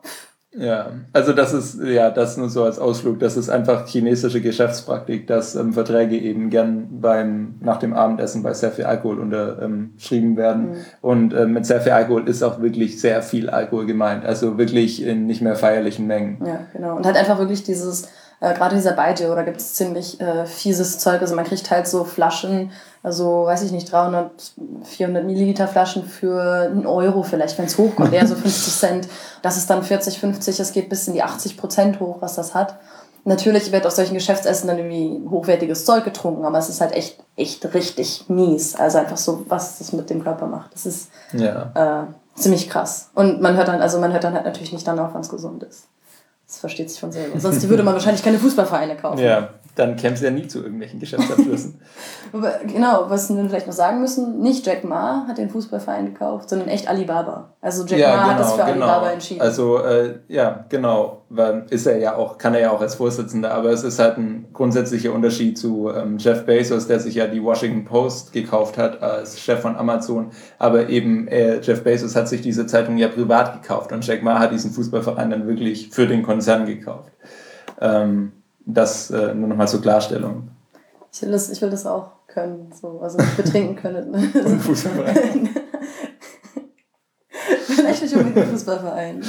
Ja, also das ist, ja, das nur so als Ausflug. Das ist einfach chinesische Geschäftspraktik, dass ähm, Verträge eben gern beim, nach dem Abendessen bei sehr viel Alkohol unterschrieben werden. Mhm. Und ähm, mit sehr viel Alkohol ist auch wirklich sehr viel Alkohol gemeint. Also wirklich in nicht mehr feierlichen Mengen. Ja, genau. Und halt einfach wirklich dieses... Äh, gerade dieser Baijiu, da gibt es ziemlich äh, fieses Zeug. Also man kriegt halt so Flaschen, also weiß ich nicht, dreihundert, vierhundert Milliliter Flaschen für einen Euro vielleicht, wenn es hochkommt, eher so fünfzig Cent. Das ist dann vierzig, fünfzig, das geht bis in die achtzig Prozent hoch, was das hat. Natürlich wird auf solchen Geschäftsessen dann irgendwie hochwertiges Zeug getrunken, aber es ist halt echt, echt richtig mies. Also einfach so, was das mit dem Körper macht. Das ist ja. äh, ziemlich krass. Und man hört dann, also man hört dann halt natürlich nicht danach, wann es gesund ist. Das versteht sich von selber. Sonst würde man wahrscheinlich keine Fußballvereine kaufen. Ja, dann käme es ja nie zu irgendwelchen Geschäftsabschlüssen. Aber genau, was wir vielleicht noch sagen müssen, nicht Jack Ma hat den Fußballverein gekauft, sondern echt Alibaba. Also Jack ja, Ma genau, hat das für genau. Alibaba entschieden. Also äh, ja, genau, weil ist er ja auch, kann er ja auch als Vorsitzender, aber es ist halt ein grundsätzlicher Unterschied zu ähm, Jeff Bezos, der sich ja die Washington Post gekauft hat als Chef von Amazon, aber eben äh, Jeff Bezos hat sich diese Zeitung ja privat gekauft und Jack Ma hat diesen Fußballverein dann wirklich für den Konzern gekauft. Ähm, das äh, nur nochmal zur Klarstellung. Ich will das, ich will das auch können, so, also nicht betrinken können. Und Fußballverein. Vielleicht nicht unbedingt ein Fußballverein.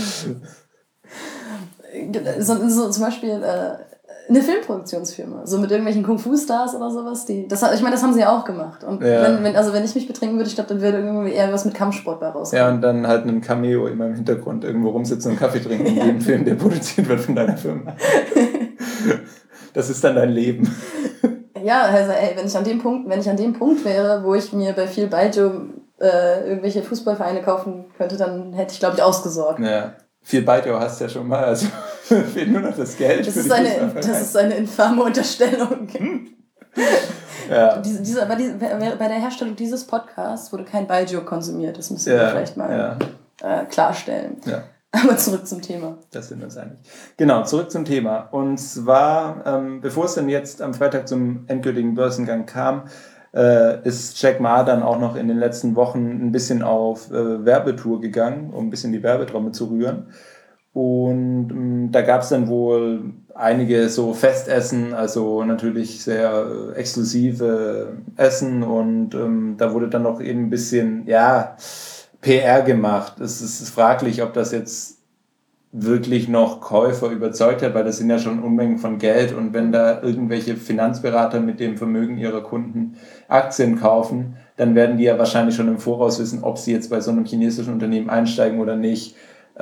So, so zum Beispiel äh, eine Filmproduktionsfirma, so mit irgendwelchen Kung-Fu-Stars oder sowas. Die, das, ich meine, das haben sie ja auch gemacht. Und ja. wenn, wenn, also wenn ich mich betrinken würde, ich glaube, dann würde irgendwie eher was mit Kampfsport bei rauskommen. Ja, und dann halt ein Cameo immer im Hintergrund irgendwo rumsitzen und Kaffee trinken in ja. jedem Film, der produziert wird von deiner Firma. Das ist dann dein Leben. Ja, also ey, wenn ich an dem Punkt, wenn ich an dem Punkt wäre, wo ich mir bei viel Baijiu äh, irgendwelche Fußballvereine kaufen könnte, dann hätte ich, glaube ich, ausgesorgt. Ja. Viel Baijiu hast du ja schon mal, also fehlt nur noch das Geld. Das, für ist, die eine, das ist eine infame Unterstellung. Ja. Diese, diese, bei, diese, bei der Herstellung dieses Podcasts wurde kein Baijiu konsumiert, das müssen wir ja, vielleicht mal ja. äh, klarstellen. Ja. Aber zurück zum Thema. Das sind wir uns einig. Genau, zurück zum Thema. Und zwar, ähm, bevor es dann jetzt am Freitag zum endgültigen Börsengang kam, äh, ist Jack Ma dann auch noch in den letzten Wochen ein bisschen auf äh, Werbetour gegangen, um ein bisschen die Werbetrommel zu rühren. Und ähm, da gab es dann wohl einige so Festessen, also natürlich sehr äh, exklusive Essen. Und ähm, da wurde dann noch eben ein bisschen, ja, P R gemacht. Es ist fraglich, ob das jetzt wirklich noch Käufer überzeugt hat, weil das sind ja schon Unmengen von Geld und wenn da irgendwelche Finanzberater mit dem Vermögen ihrer Kunden Aktien kaufen, dann werden die ja wahrscheinlich schon im Voraus wissen, ob sie jetzt bei so einem chinesischen Unternehmen einsteigen oder nicht.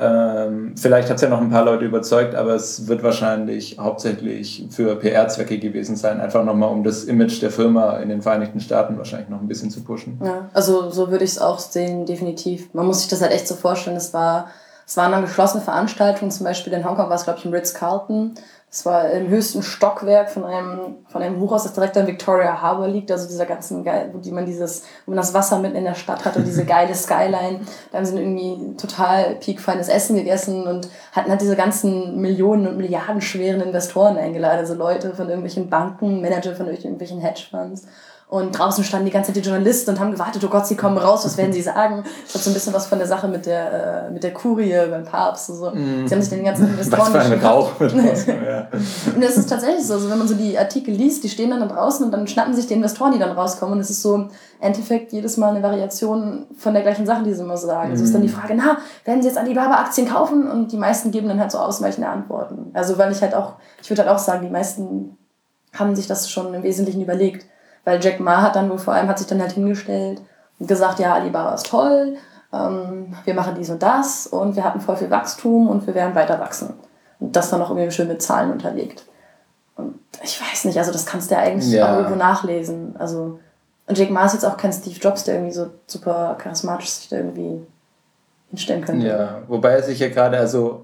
Ähm, vielleicht hat es ja noch ein paar Leute überzeugt, aber es wird wahrscheinlich hauptsächlich für P R-Zwecke gewesen sein, einfach nochmal um das Image der Firma in den Vereinigten Staaten wahrscheinlich noch ein bisschen zu pushen. Ja, also so würde ich es auch sehen, definitiv. Man muss sich das halt echt so vorstellen, es war Es waren dann geschlossene Veranstaltungen, zum Beispiel in Hongkong war es, glaube ich, im Ritz-Carlton. Das war im höchsten Stockwerk von einem, von einem Hochhaus, das direkt am Victoria Harbour liegt, also dieser ganzen, wo die man dieses, wo man das Wasser mitten in der Stadt hatte, diese geile Skyline. Da haben sie irgendwie total piekfeines Essen gegessen und hatten halt diese ganzen Millionen- und Milliardenschweren Investoren eingeladen, also Leute von irgendwelchen Banken, Manager von irgendwelchen Hedgefonds. Und draußen standen die ganze Zeit die Journalisten und haben gewartet, oh Gott, sie kommen raus, was werden sie sagen? Das hat so ein bisschen was von der Sache mit der, äh, mit der Kurie beim Papst. Und so. Mm. Sie haben sich den ganzen Investoren... Was für ein Rauch mit raus, ja. Und es ist tatsächlich so, also wenn man so die Artikel liest, die stehen dann da draußen und dann schnappen sich die Investoren, die dann rauskommen. Und es ist so im Endeffekt jedes Mal eine Variation von der gleichen Sache, die sie immer sagen. Mm. Also ist dann die Frage, na, werden sie jetzt Alibaba-Aktien kaufen? Und die meisten geben dann halt so ausweichende Antworten. Also weil ich halt auch, ich würde halt auch sagen, die meisten haben sich das schon im Wesentlichen überlegt. Weil Jack Ma hat dann wohl vor allem, hat sich dann halt hingestellt und gesagt, ja, Alibaba ist toll, ähm, wir machen dies und das und wir hatten voll viel Wachstum und wir werden weiter wachsen. Und das dann auch irgendwie schön mit Zahlen unterlegt. Und ich weiß nicht, also das kannst du ja eigentlich ja. auch irgendwo nachlesen. Also, und Jack Ma ist jetzt auch kein Steve Jobs, der irgendwie so super charismatisch sich da irgendwie hinstellen könnte. Ja, wobei er sich ja gerade, also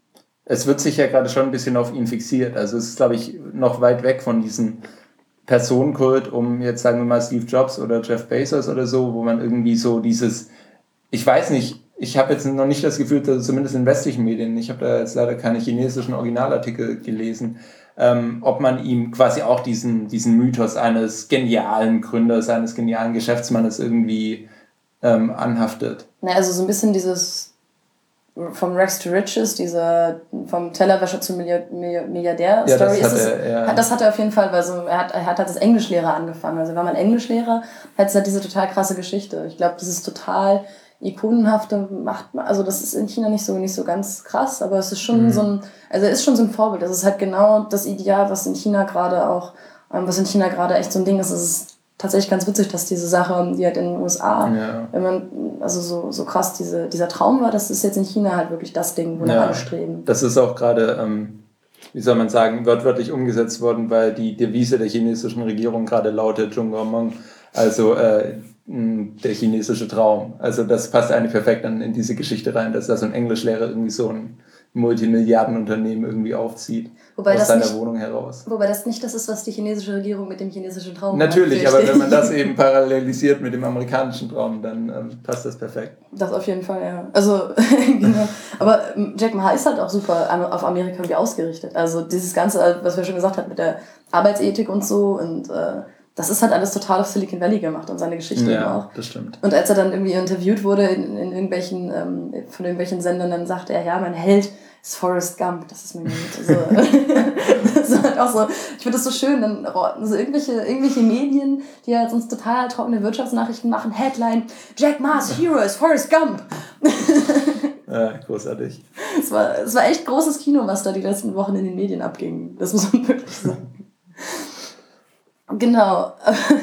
es wird sich ja gerade schon ein bisschen auf ihn fixiert. Also es ist, glaube ich, noch weit weg von diesen Personenkult, um jetzt sagen wir mal Steve Jobs oder Jeff Bezos oder so, wo man irgendwie so dieses, ich weiß nicht, ich habe jetzt noch nicht das Gefühl, dass zumindest in westlichen Medien, ich habe da jetzt leider keine chinesischen Originalartikel gelesen, ähm, ob man ihm quasi auch diesen, diesen Mythos eines genialen Gründers, eines genialen Geschäftsmannes irgendwie ähm, anhaftet. Na, also so ein bisschen dieses vom Rags to Riches, dieser vom Tellerwäscher zum Milliardär-Story, ja, das, ist es, er, ja. das hat er auf jeden Fall, weil so, er hat er hat als Englischlehrer angefangen. Also wenn man Englischlehrer hat, es halt diese total krasse Geschichte. Ich glaube, das ist total ikonenhafte macht, also das ist in China nicht so nicht so ganz krass, aber es ist schon mhm. so ein, also er ist schon so ein Vorbild. Das ist halt genau das Ideal, was in China gerade auch, was in China gerade echt so ein Ding ist. Es ist tatsächlich ganz witzig, dass diese Sache, die halt in den U S A, ja. wenn man, also so, so krass diese, dieser Traum war, das ist jetzt in China halt wirklich das Ding, wonach ja. alle streben. Das ist auch gerade, ähm, wie soll man sagen, wörtwörtlich umgesetzt worden, weil die Devise der chinesischen Regierung gerade lautet Zhongguomeng, also äh, der chinesische Traum. Also das passt eigentlich perfekt an, in diese Geschichte rein, dass da so ein Englischlehrer irgendwie so ein Multimilliardenunternehmen irgendwie aufzieht. Wobei aus das seiner nicht, Wohnung heraus. Wobei das nicht das ist, was die chinesische Regierung mit dem chinesischen Traum Natürlich, macht. Aber wenn man das eben parallelisiert mit dem amerikanischen Traum, dann ähm, passt das perfekt. Das auf jeden Fall, ja. Also, genau. Aber Jack Ma ist halt auch super auf Amerika irgendwie ausgerichtet. Also dieses Ganze, was wir schon gesagt haben, mit der Arbeitsethik und so und äh, das ist halt alles total auf Silicon Valley gemacht und seine Geschichte ja, auch. Das stimmt. Und als er dann irgendwie interviewt wurde in, in irgendwelchen, ähm, von irgendwelchen Sendern, dann sagte er, ja, mein Held ist Forrest Gump, das ist mein Held. Also, das ist halt auch so, ich finde das so schön, dann so irgendwelche, irgendwelche Medien, die halt sonst total trockene Wirtschaftsnachrichten machen, Headline, Jack Ma's Hero ist Forrest Gump. Ja, großartig. Es war, es war echt großes Kino, was da die letzten Wochen in den Medien abging. Das muss man wirklich sagen. Genau.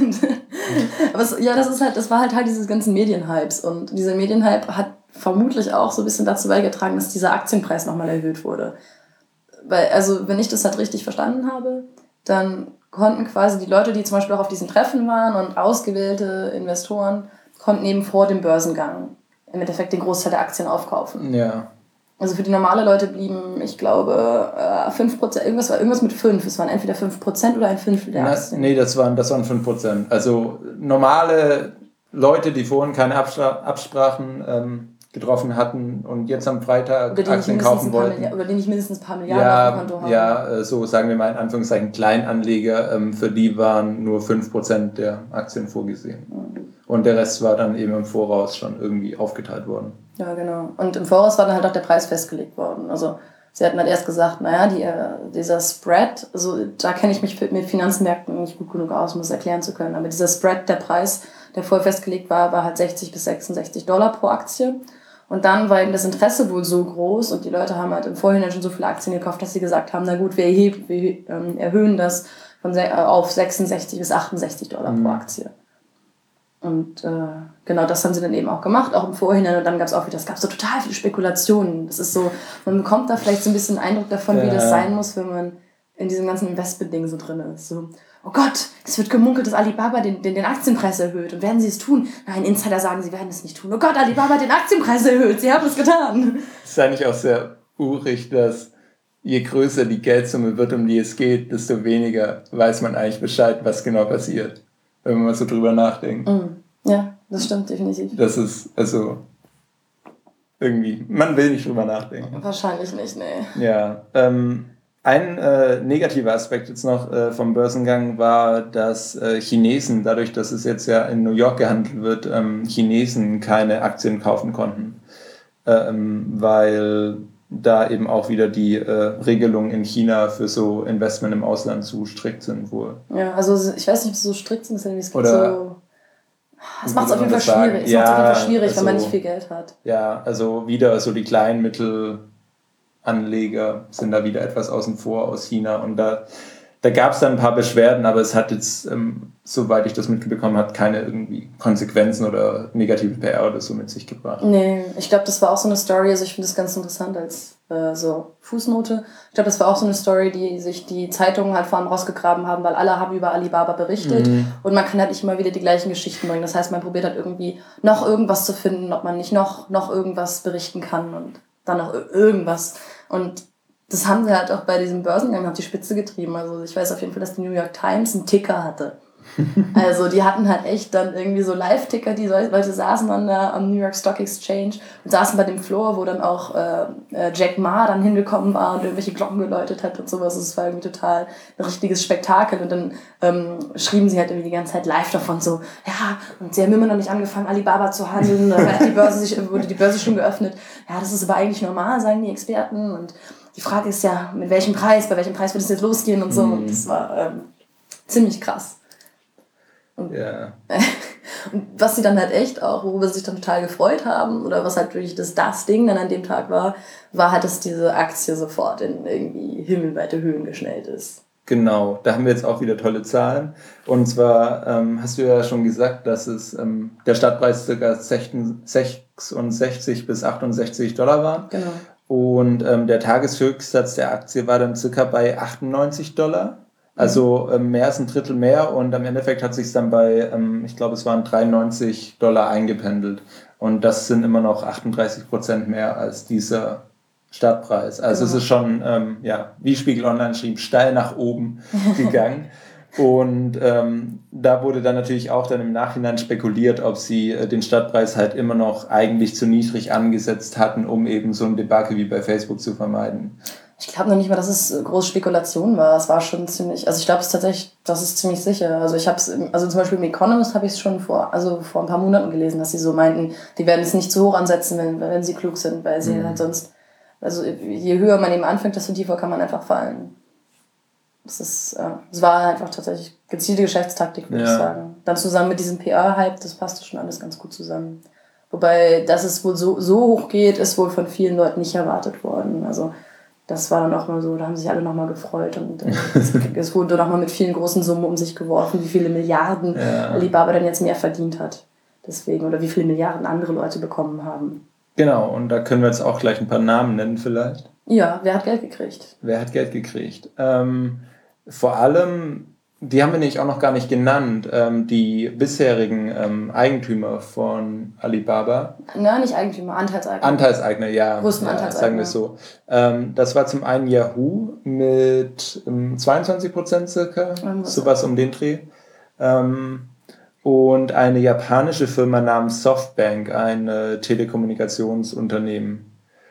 Aber es, ja, das ist halt, das war halt Teil dieses ganzen Medienhypes. Und dieser Medienhype hat vermutlich auch so ein bisschen dazu beigetragen, dass dieser Aktienpreis nochmal erhöht wurde. Weil, also, wenn ich das halt richtig verstanden habe, dann konnten quasi die Leute, die zum Beispiel auch auf diesen Treffen waren und ausgewählte Investoren, konnten eben vor dem Börsengang im Endeffekt den Großteil der Aktien aufkaufen. Ja. Also für die normale Leute blieben, ich glaube, fünf Prozent, irgendwas war irgendwas mit fünf. Es waren entweder fünf Prozent oder ein Fünftel der Aktien. Nee, das waren, das waren fünf Prozent. Also normale Leute, die vorhin keine Abstra- Absprachen ähm, getroffen hatten und jetzt am Freitag Aktien kaufen wollten. Milliard, oder die nicht mindestens ein paar Milliarden ja, auf dem Konto haben. Ja, so sagen wir mal in Anführungszeichen Kleinanleger, ähm, für die waren nur fünf Prozent der Aktien vorgesehen. Mhm. Und der Rest war dann eben im Voraus schon irgendwie aufgeteilt worden. Ja, genau. Und im Voraus war dann halt auch der Preis festgelegt worden. Also sie hatten halt erst gesagt, naja, die, dieser Spread, also da kenne ich mich mit Finanzmärkten nicht gut genug aus, um das erklären zu können, aber dieser Spread, der Preis, der vorher festgelegt war, war halt sechzig bis sechsundsechzig Dollar pro Aktie. Und dann war eben das Interesse wohl so groß und die Leute haben halt im Vorhinein schon so viele Aktien gekauft, dass sie gesagt haben, na gut, wir, erheben, wir ähm, erhöhen das von se- auf sechsundsechzig bis achtundsechzig Dollar mhm. pro Aktie. Und äh, genau das haben sie dann eben auch gemacht, auch im Vorhinein. Und dann gab es auch wieder, es gab so total viele Spekulationen. Das ist so, man bekommt da vielleicht so ein bisschen Eindruck davon, ja. wie das sein muss, wenn man in diesem ganzen Investment-Ding so drin ist. So, oh Gott, es wird gemunkelt, dass Alibaba den, den, den Aktienpreis erhöht. Und werden sie es tun? Nein, Insider sagen, sie werden es nicht tun. Oh Gott, Alibaba hat den Aktienpreis erhöht. Sie haben es getan. Das ist eigentlich auch sehr urig, dass je größer die Geldsumme wird, um die es geht, desto weniger weiß man eigentlich Bescheid, was genau passiert. Wenn man mal so drüber nachdenkt. Mm. Ja, das stimmt definitiv. Das ist, also, irgendwie, man will nicht drüber nachdenken. Wahrscheinlich nicht, nee. Ja, ähm, ein äh, negativer Aspekt jetzt noch äh, vom Börsengang war, dass äh, Chinesen, dadurch, dass es jetzt ja in New York gehandelt wird, ähm, Chinesen keine Aktien kaufen konnten. Ähm, weil da eben auch wieder die äh, Regelungen in China für so Investment im Ausland zu strikt sind wohl. Ja, also ich weiß nicht, ob sie so strikt sind, es gibt Oder so... Es macht es auf jeden Fall schwierig, es ja, macht's auf jeden Fall schwierig also, wenn man nicht viel Geld hat. Ja, also wieder so die kleinen Mittelanleger sind da wieder etwas außen vor aus China und da, da gab es dann ein paar Beschwerden, aber es hat jetzt, ähm, soweit ich das mitbekommen habe, keine irgendwie Konsequenzen oder negative P R oder so mit sich gebracht. Nee, ich glaube, das war auch so eine Story, also ich finde das ganz interessant als äh, so Fußnote. Ich glaube, das war auch so eine Story, die sich die Zeitungen halt vor allem rausgegraben haben, weil alle haben über Alibaba berichtet mhm. und man kann halt nicht immer wieder die gleichen Geschichten bringen. Das heißt, man probiert halt irgendwie noch irgendwas zu finden, ob man nicht noch, noch irgendwas berichten kann und dann noch irgendwas. Und das haben sie halt auch bei diesem Börsengang auf die Spitze getrieben. Also ich weiß auf jeden Fall, dass die New York Times einen Ticker hatte. Also die hatten halt echt dann irgendwie so Live-Ticker, die Leute saßen dann da am New York Stock Exchange und saßen bei dem Floor, wo dann auch äh, Jack Ma dann hingekommen war und irgendwelche Glocken geläutet hat und sowas. Das war irgendwie total ein richtiges Spektakel und dann ähm, schrieben sie halt irgendwie die ganze Zeit live davon so, ja, und sie haben immer noch nicht angefangen, Alibaba zu handeln, da hat die Börse sich, wurde die Börse schon geöffnet. Ja, das ist aber eigentlich normal, sagen die Experten und die Frage ist ja, mit welchem Preis, bei welchem Preis wird es jetzt losgehen und so. Mm. Und das war ähm, ziemlich krass. Und, ja. und was sie dann halt echt auch, worüber sie sich dann total gefreut haben, oder was halt wirklich das, das Ding dann an dem Tag war, war halt, dass diese Aktie sofort in irgendwie himmelweite Höhen geschnellt ist. Genau, da haben wir jetzt auch wieder tolle Zahlen. Und zwar ähm, hast du ja schon gesagt, dass es ähm, der Startpreis ca. sechsundsechzig bis achtundsechzig Dollar war. Genau. Und ähm, der Tageshöchstsatz der Aktie war dann circa bei achtundneunzig Dollar. Also ähm, mehr als ein Drittel mehr und am Endeffekt hat sich es dann bei, ähm, ich glaube es waren dreiundneunzig Dollar eingependelt. Und das sind immer noch achtunddreißig Prozent mehr als dieser Startpreis. Also genau. Es ist schon, ähm, ja, wie Spiegel Online schrieb, steil nach oben gegangen. Und ähm, da wurde dann natürlich auch dann im Nachhinein spekuliert, ob sie äh, den Startpreis halt immer noch eigentlich zu niedrig angesetzt hatten, um eben so ein Debakel wie bei Facebook zu vermeiden. Ich glaube noch nicht mal, dass es groß Spekulation war. Es war schon ziemlich, also ich glaube es tatsächlich, das ist ziemlich sicher. Also ich habe es, also zum Beispiel im Economist habe ich es schon vor, also vor ein paar Monaten gelesen, dass sie so meinten, die werden es nicht zu hoch ansetzen, wenn, wenn sie klug sind, weil sie mhm. halt sonst, also je höher man eben anfängt, desto tiefer kann man einfach fallen. Das ist, äh, es war einfach tatsächlich gezielte Geschäftstaktik, würde ja. ich sagen. Dann zusammen mit diesem P R-Hype, das passte schon alles ganz gut zusammen. Wobei, dass es wohl so, so hoch geht, ist wohl von vielen Leuten nicht erwartet worden. Also das war dann auch mal so, da haben sich alle nochmal gefreut und äh, es, es wurde nochmal mit vielen großen Summen um sich geworfen, wie viele Milliarden ja. Alibaba dann jetzt mehr verdient hat. Deswegen, oder wie viele Milliarden andere Leute bekommen haben. Genau, und da können wir jetzt auch gleich ein paar Namen nennen vielleicht. Ja, wer hat Geld gekriegt? Wer hat Geld gekriegt? Ähm, vor allem, die haben wir nämlich auch noch gar nicht genannt, ähm, die bisherigen ähm, Eigentümer von Alibaba. Nein, nicht Eigentümer, Anteilseigner. Anteilseigner, ja. Größten ja Anteilseigner. Sagen wir es so. Ähm, das war zum einen Yahoo mit ähm, zweiundzwanzig Prozent circa, sowas um den Dreh. Ähm, und eine japanische Firma namens Softbank, ein äh, Telekommunikationsunternehmen.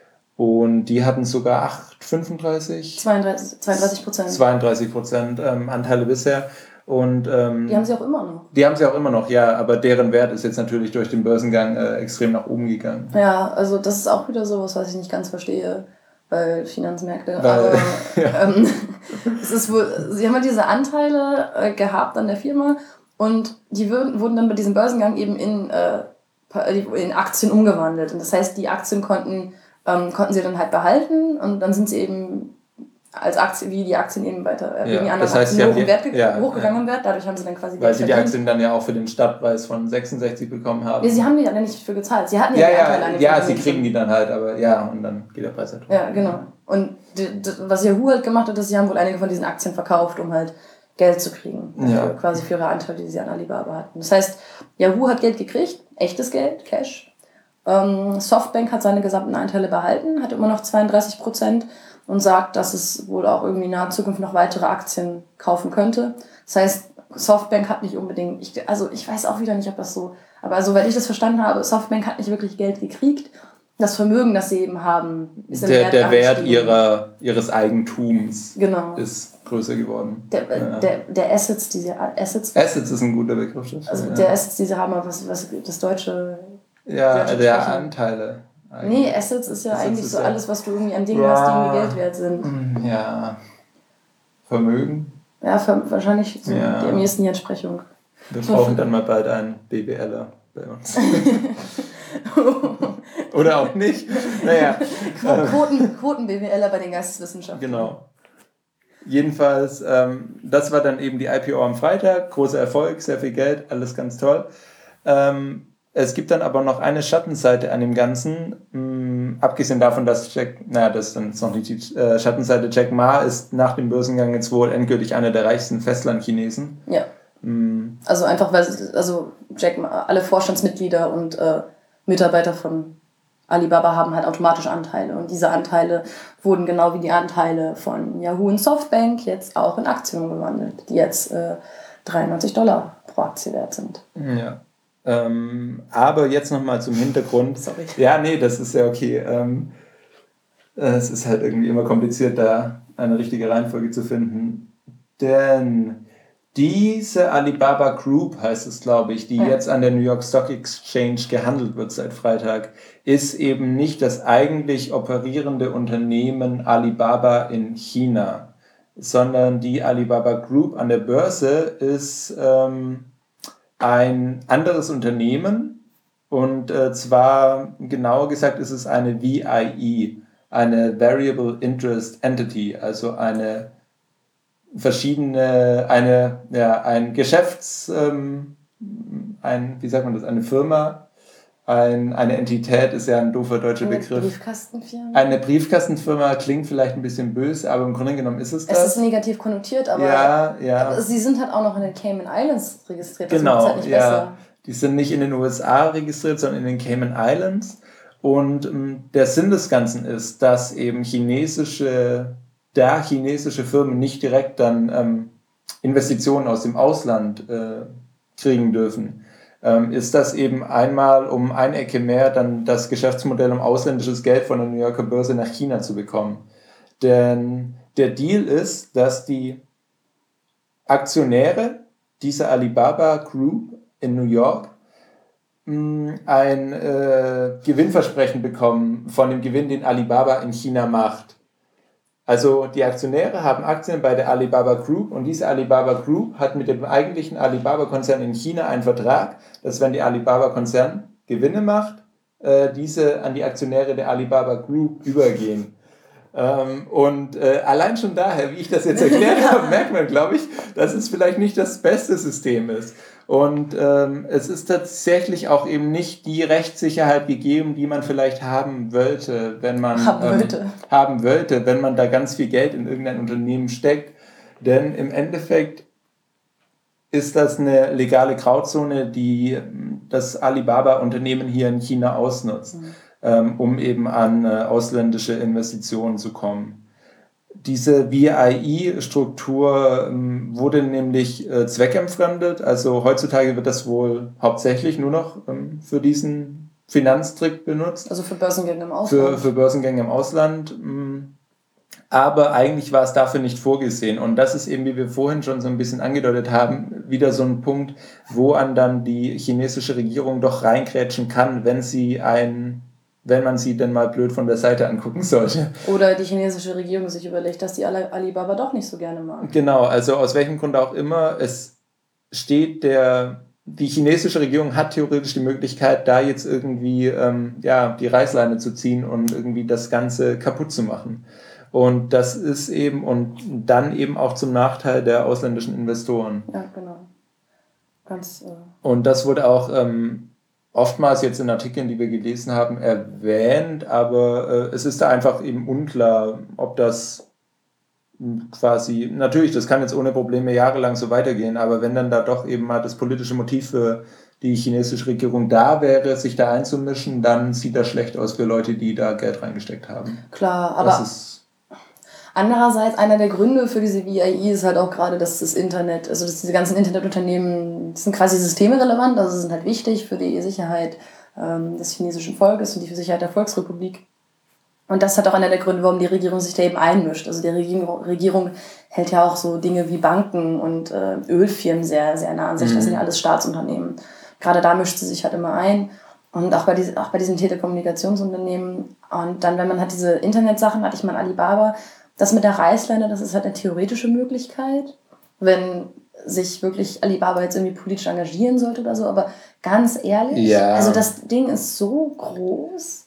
Und die hatten sogar acht, fünfunddreißig? zweiunddreißig Prozent. zweiunddreißig Prozent ähm, Anteile bisher. Und, ähm, die haben sie auch immer noch. Die haben sie auch immer noch, ja. Aber deren Wert ist jetzt natürlich durch den Börsengang äh, extrem nach oben gegangen. Ja, also das ist auch wieder so was, was ich nicht ganz verstehe. Weil Finanzmärkte. Weil, aber ja. ähm, es ist wohl, sie haben ja diese Anteile äh, gehabt an der Firma und die würden, wurden dann bei diesem Börsengang eben in, äh, in Aktien umgewandelt. Und das heißt, die Aktien konnten Ähm, konnten sie dann halt behalten und dann sind sie eben als Aktie, wie die Aktien eben weiter, äh, ja, wie die anderen das heißt, Aktien hoch im Wert ge- ja, hochgegangen ja. Wert, dadurch haben sie dann quasi Weil sie die Aktien dann ja auch für den Startpreis von sechsundsechzig bekommen haben. Ja, sie haben die ja nicht für gezahlt, sie hatten ja, ja die Anteile Ja, ja sie kriegen die dann halt, aber ja, und dann geht der Preis halt hoch. Ja, genau. Und die, die, was Yahoo halt gemacht hat, ist, sie haben wohl einige von diesen Aktien verkauft, um halt Geld zu kriegen, ja. für, quasi für ihre Anteile, die sie an Alibaba hatten. Das heißt, Yahoo hat Geld gekriegt, echtes Geld, Cash. Softbank hat seine gesamten Anteile behalten, hat immer noch zweiunddreißig Prozent und sagt, dass es wohl auch irgendwie in naher Zukunft noch weitere Aktien kaufen könnte. Das heißt, Softbank hat nicht unbedingt, ich, also ich weiß auch wieder nicht, ob das so, aber soweit ich das verstanden habe, Softbank hat nicht wirklich Geld gekriegt. Das Vermögen, das sie eben haben, ist im der, Wert Der Wert ihrer, ihres Eigentums genau. ist größer geworden. Der, ja. der, der Assets, die sie Assets, Assets ist ein guter Begriff. Also ja. der Assets, die sie haben, was, was das deutsche... Ja, der Anteile. Eigentlich. Nee, Assets ist ja Assets eigentlich ist so ja alles, was du irgendwie an Dingen ja. hast, die irgendwie Geld wert sind. Ja. Vermögen? Ja, für, wahrscheinlich so ja. die am ehesten die Entsprechung. Wir brauchen dann mal bald einen BWLer bei uns. Oder auch nicht. Naja. Quoten, Quoten-BWLer bei den Geisteswissenschaften. Genau. Jedenfalls, ähm, das war dann eben die I P O am Freitag. Großer Erfolg, sehr viel Geld, alles ganz toll. Ähm, Es gibt dann aber noch eine Schattenseite an dem Ganzen, mh, abgesehen davon, dass Jack, naja, das ist dann jetzt noch nicht die äh, Schattenseite, Jack Ma ist nach dem Börsengang jetzt wohl endgültig einer der reichsten Festlandchinesen. Ja. Mhm. Also einfach, weil also Jack Ma, alle Vorstandsmitglieder und äh, Mitarbeiter von Alibaba haben halt automatisch Anteile und diese Anteile wurden genau wie die Anteile von Yahoo und Softbank jetzt auch in Aktien umgewandelt, die jetzt äh, dreiundneunzig Dollar pro Aktie wert sind. Ja. Ähm, aber jetzt nochmal zum Hintergrund. Sorry. Ja, nee, das ist ja okay. Ähm, es ist halt irgendwie immer kompliziert, da eine richtige Reihenfolge zu finden. Denn diese Alibaba Group, heißt es, glaube ich, die ja. jetzt an der New York Stock Exchange gehandelt wird seit Freitag, ist eben nicht das eigentlich operierende Unternehmen Alibaba in China, sondern die Alibaba Group an der Börse ist... Ähm, ein anderes Unternehmen und äh, zwar genauer gesagt ist es eine V I E, eine Variable Interest Entity, also eine verschiedene, eine, ja, ein Geschäfts, ähm, ein, wie sagt man das, eine Firma, ein, eine Entität ist ja ein doofer deutscher eine Begriff. Briefkastenfirma? Eine Briefkastenfirma klingt vielleicht ein bisschen böse, aber im Grunde genommen ist es das. Es ist negativ konnotiert, aber ja, ja. sie sind halt auch noch in den Cayman Islands registriert. Das genau, macht's halt nicht ja. besser. Die sind nicht in den U S A registriert, sondern in den Cayman Islands. Und ähm, der Sinn des Ganzen ist, dass eben chinesische, da chinesische Firmen nicht direkt dann ähm, Investitionen aus dem Ausland äh, kriegen dürfen. Ähm, ist das eben einmal um eine Ecke mehr dann das Geschäftsmodell, um ausländisches Geld von der New Yorker Börse nach China zu bekommen. Denn der Deal ist, dass die Aktionäre dieser Alibaba Group in New York mh, ein äh, Gewinnversprechen bekommen von dem Gewinn, den Alibaba in China macht. Also die Aktionäre haben Aktien bei der Alibaba Group und diese Alibaba Group hat mit dem eigentlichen Alibaba-Konzern in China einen Vertrag, dass wenn die Alibaba-Konzern Gewinne macht, äh, diese an die Aktionäre der Alibaba Group übergehen. Ähm, und äh, allein schon daher, wie ich das jetzt erklärt habe, merkt man, glaube ich, dass es vielleicht nicht das beste System ist. Und ähm, es ist tatsächlich auch eben nicht die Rechtssicherheit gegeben, die man vielleicht haben wollte, wenn man haben, ähm, wollte. haben wollte, wenn man da ganz viel Geld in irgendein Unternehmen steckt. Denn im Endeffekt ist das eine legale Grauzone, die das Alibaba-Unternehmen hier in China ausnutzt, mhm. ähm, um eben an äh, ausländische Investitionen zu kommen. Diese V I I-Struktur ähm, wurde nämlich äh, zweckentfremdet. Also heutzutage wird das wohl hauptsächlich nur noch ähm, für diesen Finanztrick benutzt. Also für Börsengänge im Ausland. Für, für Börsengänge im Ausland. Ähm, aber eigentlich war es dafür nicht vorgesehen. Und das ist eben, wie wir vorhin schon so ein bisschen angedeutet haben, wieder so ein Punkt, wo an dann die chinesische Regierung doch reingrätschen kann, wenn sie ein, wenn man sie denn mal blöd von der Seite angucken sollte. Oder die chinesische Regierung sich überlegt, dass die Alibaba doch nicht so gerne mag. Genau, also aus welchem Grund auch immer, es steht der, die chinesische Regierung hat theoretisch die Möglichkeit, da jetzt irgendwie ähm, ja, die Reißleine zu ziehen und irgendwie das Ganze kaputt zu machen. Und das ist eben, und dann eben auch zum Nachteil der ausländischen Investoren. Ja, genau. Ganz, äh und das wurde auch ähm, oftmals jetzt in Artikeln, die wir gelesen haben, erwähnt, aber äh, es ist da einfach eben unklar, ob das quasi, natürlich, das kann jetzt ohne Probleme jahrelang so weitergehen, aber wenn dann da doch eben mal das politische Motiv für die chinesische Regierung da wäre, sich da einzumischen, dann sieht das schlecht aus für Leute, die da Geld reingesteckt haben. Klar, aber das ist andererseits, einer der Gründe für diese V I I ist halt auch gerade, dass das Internet, also dass diese ganzen Internetunternehmen, die sind quasi systemrelevant, also sind halt wichtig für die Sicherheit ähm, des chinesischen Volkes und die Sicherheit der Volksrepublik. Und das ist halt auch einer der Gründe, warum die Regierung sich da eben einmischt. Also die Regierung, Regierung hält ja auch so Dinge wie Banken und äh, Ölfirmen sehr, sehr nah an sich. Mhm. Das sind ja alles Staatsunternehmen. Gerade da mischt sie sich halt immer ein. Und auch bei, diese, auch bei diesen Telekommunikationsunternehmen. Und dann, wenn man halt diese Internetsachen hat, ich meine Alibaba, das mit der Reißleine, das ist halt eine theoretische Möglichkeit, wenn sich wirklich Alibaba jetzt irgendwie politisch engagieren sollte oder so. Aber ganz ehrlich, ja. also das Ding ist so groß.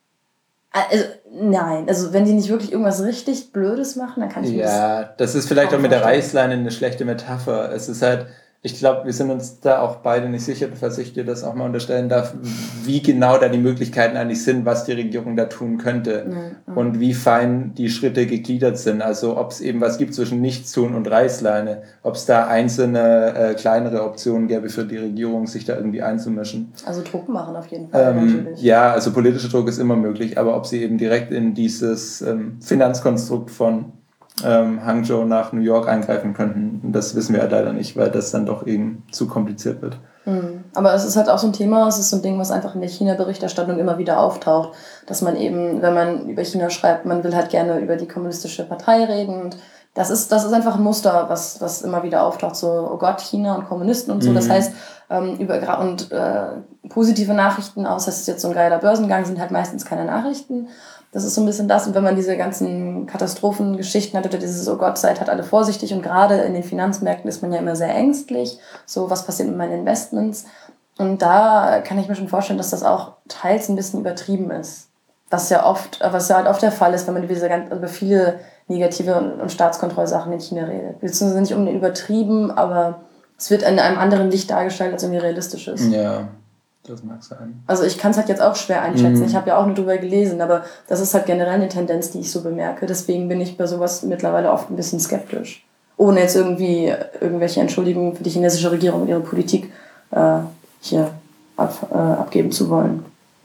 Also, nein, also wenn die nicht wirklich irgendwas richtig Blödes machen, dann kann ich mir das Ja, das ist vielleicht auch mit der Reißleine eine schlechte Metapher. Es ist halt, ich glaube, wir sind uns da auch beide nicht sicher, falls ich dir das auch mal unterstellen darf, wie genau da die Möglichkeiten eigentlich sind, was die Regierung da tun könnte mhm. und wie fein die Schritte gegliedert sind. Also ob es eben was gibt zwischen Nichtstun und Reißleine, ob es da einzelne äh, kleinere Optionen gäbe für die Regierung, sich da irgendwie einzumischen. Also Druck machen auf jeden Fall ähm, natürlich. Ja, also politischer Druck ist immer möglich, aber ob sie eben direkt in dieses ähm, Finanzkonstrukt von Ähm, Hangzhou nach New York eingreifen könnten. Das wissen wir ja leider nicht, weil das dann doch eben zu kompliziert wird. Mhm. Aber es ist halt auch so ein Thema, es ist so ein Ding, was einfach in der China-Berichterstattung immer wieder auftaucht, dass man eben, wenn man über China schreibt, man will halt gerne über die kommunistische Partei reden und das ist, das ist einfach ein Muster, was, was immer wieder auftaucht, so, oh Gott, China und Kommunisten und so. Mhm. Das heißt, ähm, über, und äh, positive Nachrichten, außer es ist jetzt so ein geiler Börsengang, sind halt meistens keine Nachrichten. Das ist so ein bisschen das. Und wenn man diese ganzen Katastrophengeschichten hat oder dieses, oh Gott, seid halt alle vorsichtig. Und gerade in den Finanzmärkten ist man ja immer sehr ängstlich. So, was passiert mit meinen Investments? Und da kann ich mir schon vorstellen, dass das auch teils ein bisschen übertrieben ist. Was ja oft, was ja halt oft der Fall ist, wenn man über, diese, über viele negative und Staatskontrollsachen in China redet. Beziehungsweise nicht unbedingt übertrieben, aber es wird in einem anderen Licht dargestellt, als irgendwie realistisch ist. Ja. Das mag sein. Also ich kann es halt jetzt auch schwer einschätzen. Mhm. Ich habe ja auch nur drüber gelesen, aber das ist halt generell eine Tendenz, die ich so bemerke. Deswegen bin ich bei sowas mittlerweile oft ein bisschen skeptisch. Ohne jetzt irgendwie irgendwelche Entschuldigungen für die chinesische Regierung und ihre Politik äh, hier ab, äh, abgeben zu wollen.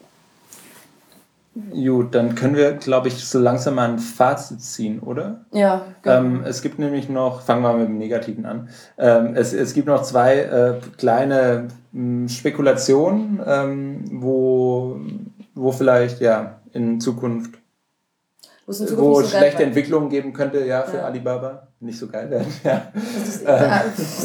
Gut, dann können wir, glaube ich, so langsam mal ein Fazit ziehen, oder? Ja, genau. Ähm, es gibt nämlich noch, fangen wir mal mit dem Negativen an, ähm, es, es gibt noch zwei äh, kleine mh, Spekulationen, ähm, wo, wo vielleicht ja in Zukunft, in Zukunft wo es schlechte Entwicklungen geben könnte ja, für ja. Alibaba. nicht so geil werden. Ja. ähm,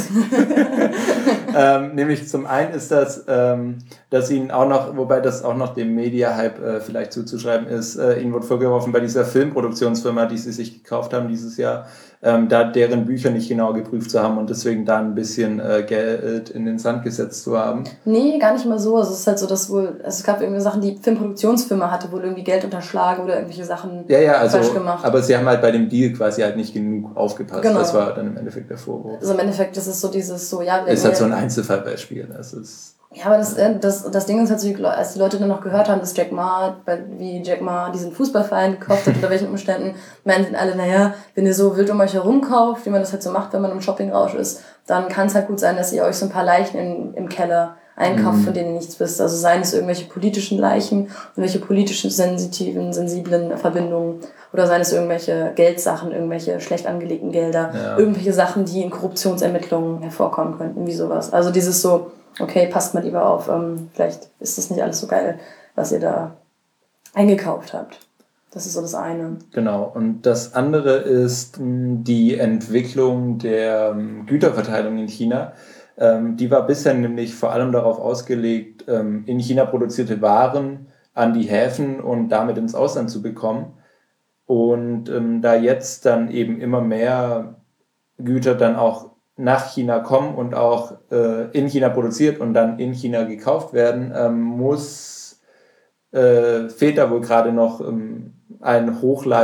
ähm, nämlich zum einen ist das, ähm, dass ihnen auch noch, wobei das auch noch dem Media-Hype äh, vielleicht zuzuschreiben ist, äh, ihnen wurde vorgeworfen bei dieser Filmproduktionsfirma, die sie sich gekauft haben dieses Jahr, ähm, da deren Bücher nicht genau geprüft zu haben und deswegen da ein bisschen äh, Geld in den Sand gesetzt zu haben. Nee, gar nicht mal so. Also es ist halt so, dass wohl, also es gab irgendwie Sachen, die Filmproduktionsfirma hatte wohl irgendwie Geld unterschlagen oder irgendwelche Sachen ja, ja, also, falsch gemacht. Aber sie haben halt bei dem Deal quasi halt nicht genug aufgepasst. Genau. Das war dann im Endeffekt der Vorwurf. Also im Endeffekt, das ist so dieses so, ja... Ist halt so ein Einzelfallbeispiel. Das ist... Ja, aber das, das, das Ding ist halt so, als die Leute dann noch gehört haben, dass Jack Ma, wie Jack Ma diesen Fußballverein gekauft hat, unter welchen Umständen, meinten alle, naja, wenn ihr so wild um euch herum kauft, wie man das halt so macht, wenn man im Shoppingrausch ist, dann kann es halt gut sein, dass ihr euch so ein paar Leichen in, im Keller einkauft, mhm. von denen ihr nichts wisst. Also seien es irgendwelche politischen Leichen, irgendwelche politischen, sensitiven, sensiblen Verbindungen oder seien es irgendwelche Geldsachen, irgendwelche schlecht angelegten Gelder, ja. irgendwelche Sachen, die in Korruptionsermittlungen hervorkommen könnten, irgendwie sowas. Also dieses so, okay, passt mal lieber auf, ähm, vielleicht ist das nicht alles so geil, was ihr da eingekauft habt. Das ist so das eine. Genau, und das andere ist mh, die Entwicklung der ähm, Güterverteilung in China. Ähm, die war bisher nämlich vor allem darauf ausgelegt, ähm, in China produzierte Waren an die Häfen und damit ins Ausland zu bekommen. Und ähm, da jetzt dann eben immer mehr Güter dann auch nach China kommen und auch äh, in China produziert und dann in China gekauft werden, ähm, muss, äh, fehlt da wohl gerade noch ähm, ein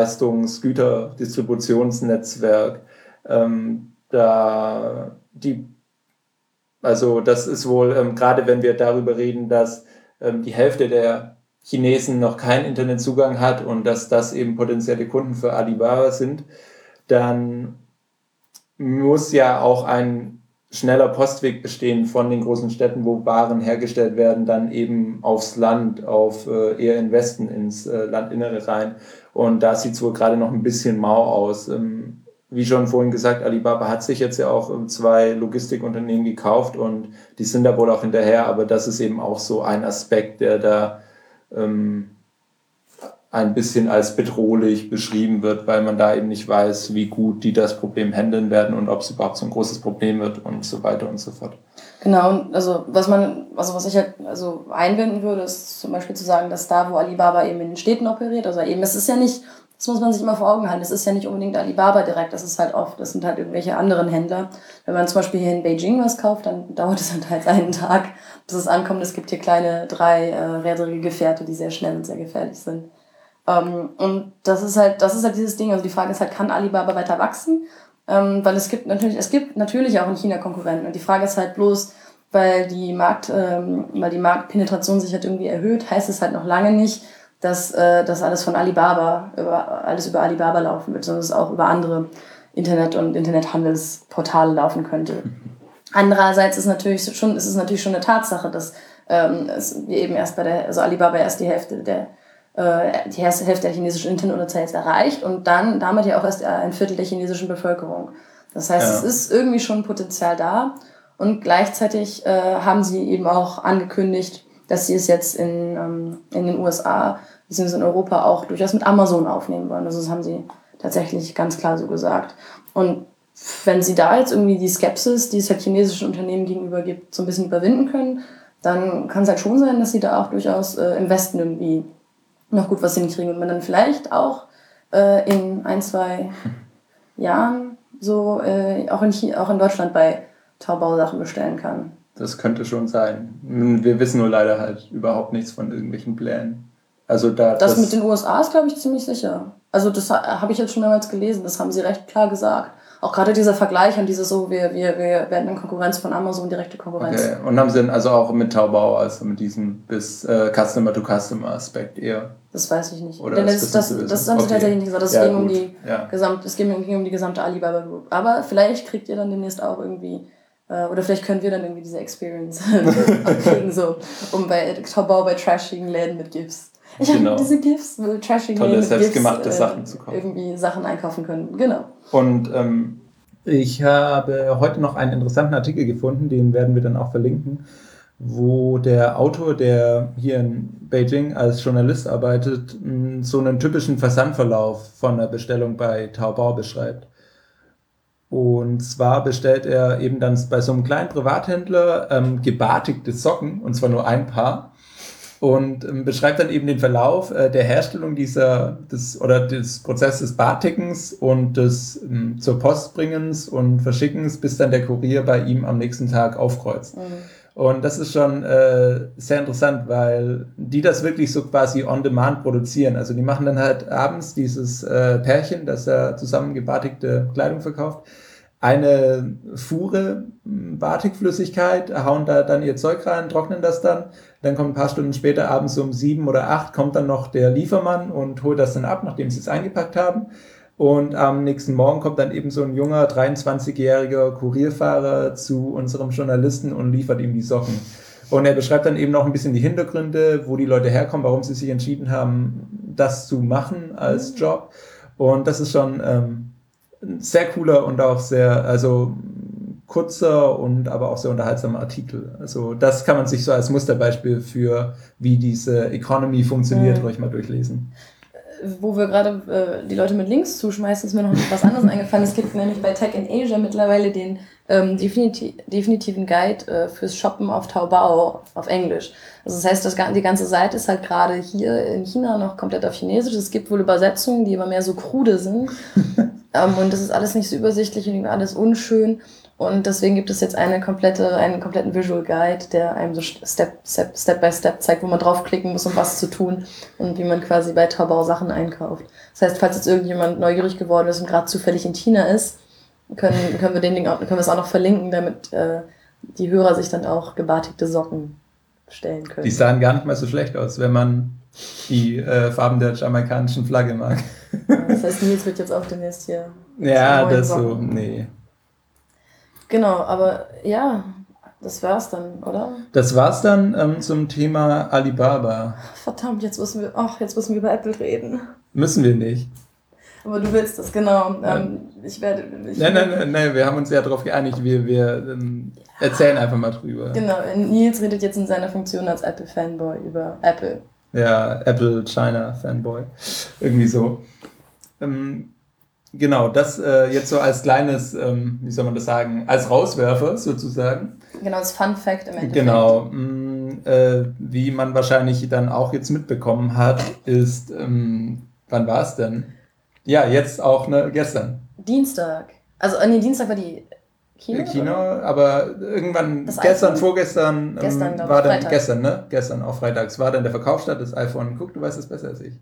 Hochleistungs-Güterdistributionsnetzwerk. Ähm, da die, also das ist wohl, ähm, gerade wenn wir darüber reden, dass ähm, die Hälfte der Chinesen noch keinen Internetzugang hat und dass das eben potenzielle Kunden für Alibaba sind, dann muss ja auch ein schneller Postweg bestehen von den großen Städten, wo Waren hergestellt werden, dann eben aufs Land, auf äh, eher in Westen, ins äh, Landinnere rein. Und da sieht es wohl gerade noch ein bisschen mau aus. Ähm, wie schon vorhin gesagt, Alibaba hat sich jetzt ja auch ähm, zwei Logistikunternehmen gekauft und die sind da wohl auch hinterher, aber das ist eben auch so ein Aspekt, der da ähm, ein bisschen als bedrohlich beschrieben wird, weil man da eben nicht weiß, wie gut die das Problem handeln werden und ob es überhaupt so ein großes Problem wird und so weiter und so fort. Genau, also was man, also was ich halt also einwenden würde, ist zum Beispiel zu sagen, dass da, wo Alibaba eben in den Städten operiert, also eben, es ist ja nicht, das muss man sich immer vor Augen halten, es ist ja nicht unbedingt Alibaba direkt, das ist halt oft, das sind halt irgendwelche anderen Händler. Wenn man zum Beispiel hier in Beijing was kauft, dann dauert es halt, halt einen Tag, bis es ankommt. Es gibt hier kleine dreirädrige Gefährte, die sehr schnell und sehr gefährlich sind. Um, und das ist halt, das ist halt dieses Ding. Also die Frage ist halt, kann Alibaba weiter wachsen? Um, weil es gibt natürlich, es gibt natürlich auch in China Konkurrenten. Und die Frage ist halt bloß, weil die Markt, ähm, weil die Marktpenetration sich halt irgendwie erhöht, heißt es halt noch lange nicht, dass äh, das alles von Alibaba, über, alles über Alibaba laufen wird, sondern es auch über andere Internet- und Internethandelsportale laufen könnte. Andererseits ist natürlich schon, ist es natürlich schon eine Tatsache, dass ähm, es, wir eben erst bei der, also Alibaba erst die Hälfte der die erste Hälfte der chinesischen Internetnutzer jetzt erreicht und dann damit ja auch erst ein Viertel der chinesischen Bevölkerung. Das heißt, ja. Es ist irgendwie schon Potenzial da und gleichzeitig äh, haben sie eben auch angekündigt, dass sie es jetzt in, ähm, in den U S A bzw. in Europa auch durchaus mit Amazon aufnehmen wollen. Also das haben sie tatsächlich ganz klar so gesagt. Und wenn sie da jetzt irgendwie die Skepsis, die es halt chinesischen Unternehmen gegenüber gibt, so ein bisschen überwinden können, dann kann es halt schon sein, dass sie da auch durchaus äh, im Westen irgendwie noch gut was hinkriegen und man dann vielleicht auch äh, in ein, zwei Jahren so äh, auch, in China, auch in Deutschland bei Taobao Sachen bestellen kann. Das könnte schon sein. Wir wissen nur leider halt überhaupt nichts von irgendwelchen Plänen. Also da, das, das mit den U S A ist, glaube ich, ziemlich sicher. Also das habe ich jetzt schon mehrmals gelesen, das haben sie recht klar gesagt. Auch gerade dieser Vergleich und dieses so, wir, wir, wir werden in Konkurrenz von Amazon, direkte Konkurrenz. Okay, und haben sie dann also auch mit Taobao, also mit diesem bis äh, Customer-to-Customer-Aspekt eher? Das weiß ich nicht. Oder Denn das, das, das, das haben sie okay. tatsächlich nicht gesagt. Das ja, ging um gut. die ja. gesamt, es ging um die gesamte Alibaba Group. Aber vielleicht kriegt ihr dann demnächst auch irgendwie, äh, oder vielleicht können wir dann irgendwie diese Experience kriegen, so, um bei Taobao bei trashigen Läden mit GIFs. Ich genau. habe diese GIFs, trashigen Tolle, Läden mit selbstgemachte GIFs, Sachen äh, zu kaufen. Irgendwie Sachen einkaufen können. Genau. Und ähm, ich habe heute noch einen interessanten Artikel gefunden, den werden wir dann auch verlinken, wo der Autor, der hier in Beijing als Journalist arbeitet, so einen typischen Versandverlauf von einer Bestellung bei Taobao beschreibt. Und zwar bestellt er eben dann bei so einem kleinen Privathändler ähm, gebartigte Socken, und zwar nur ein Paar. Und ähm, beschreibt dann eben den Verlauf äh, der Herstellung dieser des oder des Prozesses des Bartickens und des ähm, zur Postbringens und Verschickens, bis dann der Kurier bei ihm am nächsten Tag aufkreuzt. Mhm. Und das ist schon äh, sehr interessant, weil die das wirklich so quasi on demand produzieren. Also die machen dann halt abends dieses äh, Pärchen, das da zusammen gebartigte Kleidung verkauft, eine Fuhre Batikflüssigkeit, hauen da dann ihr Zeug rein, trocknen das dann. Dann kommt ein paar Stunden später, abends um sieben oder acht, kommt dann noch der Liefermann und holt das dann ab, nachdem sie es eingepackt haben. Und am nächsten Morgen kommt dann eben so ein junger, dreiundzwanzigjähriger Kurierfahrer zu unserem Journalisten und liefert ihm die Socken. Und er beschreibt dann eben noch ein bisschen die Hintergründe, wo die Leute herkommen, warum sie sich entschieden haben, das zu machen als Job. Und das ist schon ähm, ein sehr cooler und auch sehr, also kurzer und aber auch sehr unterhaltsamer Artikel. Also das kann man sich so als Musterbeispiel für, wie diese Economy funktioniert, mhm. ruhig mal durchlesen. Wo wir gerade äh, die Leute mit Links zuschmeißen, ist mir noch was anderes eingefallen. Es gibt nämlich bei Tech in Asia mittlerweile den ähm, definiti- definitiven Guide äh, fürs Shoppen auf Taobao auf Englisch. Also das heißt, das, die ganze Seite ist halt gerade hier in China noch komplett auf Chinesisch. Es gibt wohl Übersetzungen, die aber mehr so krude sind. ähm, und das ist alles nicht so übersichtlich und alles unschön. Und deswegen gibt es jetzt eine komplette, einen kompletten Visual Guide, der einem so Step, Step, Step by Step zeigt, wo man draufklicken muss, um was zu tun und wie man quasi bei Taobao Sachen einkauft. Das heißt, falls jetzt irgendjemand neugierig geworden ist und gerade zufällig in China ist, können, können wir den Ding auch, können wir es auch noch verlinken, damit äh, die Hörer sich dann auch gebartigte Socken bestellen können. Die sahen gar nicht mal so schlecht aus, wenn man die äh, Farben der jamaikanischen Flagge mag. Das heißt, Nils wird jetzt auch demnächst hier. Ja, das so, nee. Genau, aber ja, das war's dann, oder? Das war's dann ähm, zum Thema Alibaba. Verdammt, jetzt müssen wir, ach, jetzt müssen wir über Apple reden. Müssen wir nicht. Aber du willst das, genau. Ähm, ich werde. Ich nein, nein, nein, nein, wir haben uns ja darauf geeinigt, wir, wir ähm, erzählen einfach mal drüber. Genau, Nils redet jetzt in seiner Funktion als Apple-Fanboy über Apple. Ja, Apple-China-Fanboy. Irgendwie so. Ähm, Genau, das äh, jetzt so als kleines, ähm, wie soll man das sagen, als Rauswerfer sozusagen. Genau, als Fun Fact im Endeffekt. Genau, mh, äh, wie man wahrscheinlich dann auch jetzt mitbekommen hat, ist, ähm, wann war es denn? Ja, jetzt auch ne, gestern. Dienstag. Also, nee, Dienstag war die Kino? Kino, aber irgendwann, das gestern, iPhone? vorgestern, gestern, ähm, war dann, Freitag. gestern, ne? Gestern, auch freitags, war dann der Verkaufsstart des iPhone. Guck, du weißt es besser als ich.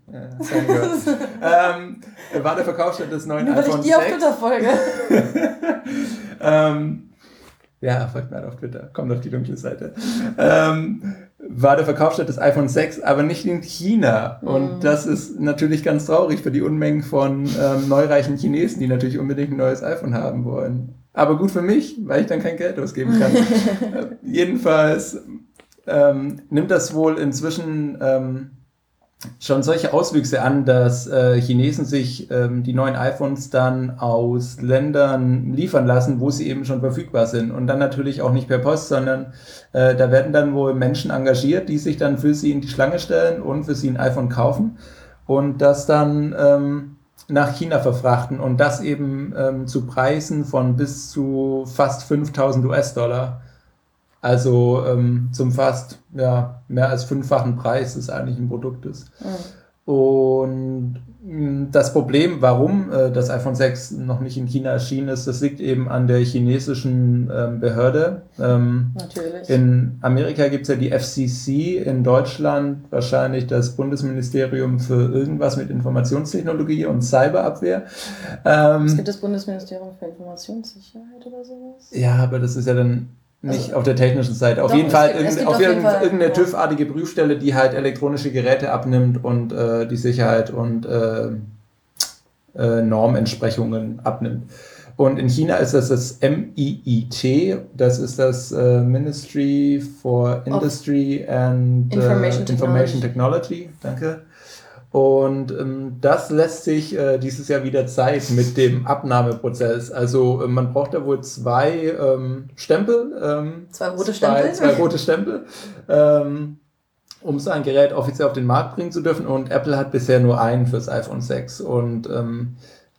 Ja, ähm, war der Verkaufsstart des neuen Nur iPhone sechs. Weil ich die auf Twitter folge. ähm, ja, folgt mir halt auf Twitter, kommt auf die dunkle Seite. ähm, war der Verkaufsstart des iPhone sechs, aber nicht in China. Mhm. Und das ist natürlich ganz traurig für die Unmengen von ähm, neureichen Chinesen, die natürlich unbedingt ein neues iPhone haben wollen. Aber gut für mich, weil ich dann kein Geld ausgeben kann. äh, jedenfalls ähm, nimmt das wohl inzwischen ähm, schon solche Auswüchse an, dass äh, Chinesen sich ähm, die neuen iPhones dann aus Ländern liefern lassen, wo sie eben schon verfügbar sind. Und dann natürlich auch nicht per Post, sondern äh, da werden dann wohl Menschen engagiert, die sich dann für sie in die Schlange stellen und für sie ein iPhone kaufen und das dann ähm, nach China verfrachten und das eben ähm, zu Preisen von bis zu fast fünftausend US-Dollar. Also ähm, zum fast ja, mehr als fünffachen Preis des eigentlichen Produktes. Mhm. Und mh, das Problem, warum äh, das iPhone sechs noch nicht in China erschienen ist, das liegt eben an der chinesischen ähm, Behörde. Ähm, Natürlich. In Amerika gibt es ja die F C C, in Deutschland wahrscheinlich das Bundesministerium für irgendwas mit Informationstechnologie und Cyberabwehr. Ähm, es gibt das Bundesministerium für Informationssicherheit oder sowas? Ja, aber das ist ja dann nicht also, auf der technischen Seite. Auf doch, jeden Fall, gibt, auf, auf jeden Fall irgendeine ja. TÜV-artige Prüfstelle, die halt elektronische Geräte abnimmt und äh, die Sicherheit und äh, äh, Normentsprechungen abnimmt. Und in China ist das das M I I T, das ist das äh, Ministry for Industry of and Information, äh, Information Technology. Technology. Danke. Und ähm, das lässt sich äh, dieses Jahr wieder Zeit mit dem Abnahmeprozess. Also äh, man braucht da wohl zwei ähm, Stempel. Ähm, zwei rote zwei, Stempel? Zwei rote Stempel, ähm, um sein Gerät offiziell auf den Markt bringen zu dürfen. Und Apple hat bisher nur einen fürs iPhone sechs. Und ähm,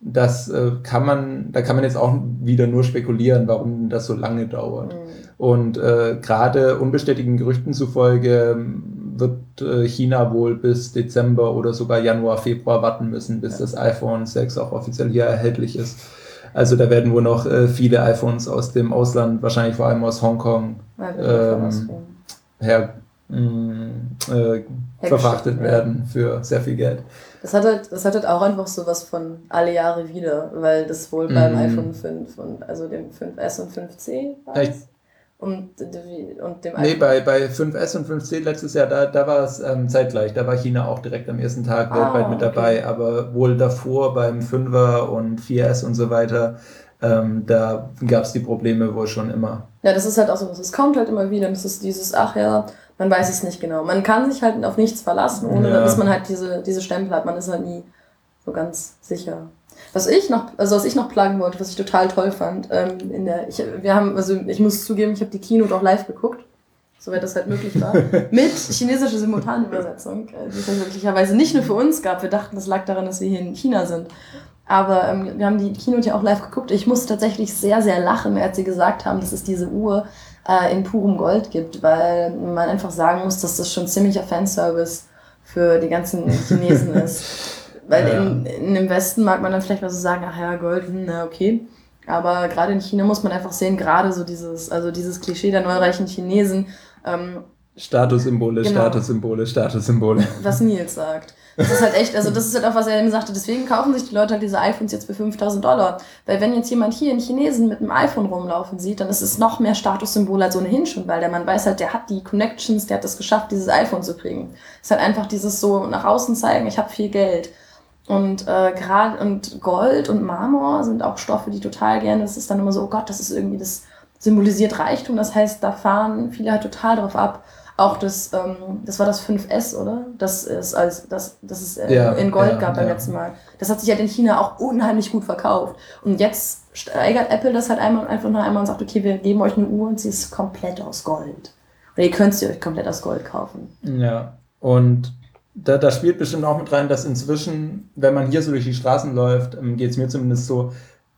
das äh, kann man, da kann man jetzt auch wieder nur spekulieren, warum das so lange dauert. Mhm. Und äh, gerade unbestätigten Gerüchten zufolge wird äh, China wohl bis Dezember oder sogar Januar, Februar warten müssen, bis ja. das iPhone sechs auch offiziell hier erhältlich ist. Also da werden wohl noch äh, viele iPhones aus dem Ausland, wahrscheinlich vor allem aus Hongkong, ähm, her, mh, äh, verfrachtet ja. werden für sehr viel Geld. Das hat halt, das hat halt auch einfach so was von alle Jahre wieder, weil das wohl mhm. beim iPhone fünf und also dem fünf S und fünf C war. Und, und dem nee, bei, bei fünf S und fünf C letztes Jahr, da, da war es ähm, zeitgleich. Da war China auch direkt am ersten Tag ah, weltweit mit dabei. Okay. Aber wohl davor beim fünfer und vier S und so weiter, ähm, da gab es die Probleme wohl schon immer. Ja, das ist halt auch so, es kommt halt immer wieder. Das ist dieses, ach ja, man weiß es nicht genau. Man kann sich halt auf nichts verlassen, ohne ja. dass man halt diese, diese Stempel hat. Man ist halt nie so ganz sicher. Was ich noch, also was ich noch plagen wollte, was ich total toll fand, ähm, in der, ich, wir haben, also ich muss zugeben, ich habe die Keynote auch live geguckt, soweit das halt möglich war, mit chinesischer Simultanübersetzung, die es halt möglicherweise nicht nur für uns gab. Wir dachten, das lag daran, dass wir hier in China sind. Aber ähm, wir haben die Keynote ja auch live geguckt. Ich musste tatsächlich sehr, sehr lachen, als sie gesagt haben, dass es diese Uhr äh, in purem Gold gibt, weil man einfach sagen muss, dass das schon ziemlicher Fanservice für die ganzen Chinesen ist. Weil ja. in, in dem Westen mag man dann vielleicht mal so sagen, ach ja, Gold, na okay. Aber gerade in China muss man einfach sehen, gerade so dieses, also dieses Klischee der neureichen Chinesen. Ähm, Statussymbole, genau. Statussymbole, Statussymbole. Was Nils sagt. Das ist halt echt, also das ist halt auch, was er eben sagte, deswegen kaufen sich die Leute halt diese iPhones jetzt für fünftausend Dollar. Weil wenn jetzt jemand hier einen Chinesen mit einem iPhone rumlaufen sieht, dann ist es noch mehr Statussymbol als ohnehin schon, weil der Mann weiß halt, der hat die Connections, der hat es geschafft, dieses iPhone zu kriegen. Es ist halt einfach dieses so nach außen zeigen, ich habe viel Geld. Und äh, gerade und Gold und Marmor sind auch Stoffe, die total gerne, das ist dann immer so, oh Gott, das ist irgendwie, das symbolisiert Reichtum, das heißt, da fahren viele halt total drauf ab. Auch das, ähm, das war das fünf S, oder? Das ist als das, das es äh, ja, in Gold ja, gab beim ja. letzten Mal. Das hat sich halt in China auch unheimlich gut verkauft. Und jetzt steigert Apple das halt einmal einfach noch einmal und sagt, okay, wir geben euch eine Uhr und sie ist komplett aus Gold. Oder ihr könnt sie euch komplett aus Gold kaufen. Ja, und da, da spielt bestimmt auch mit rein, dass inzwischen, wenn man hier so durch die Straßen läuft, ähm, geht es mir zumindest so,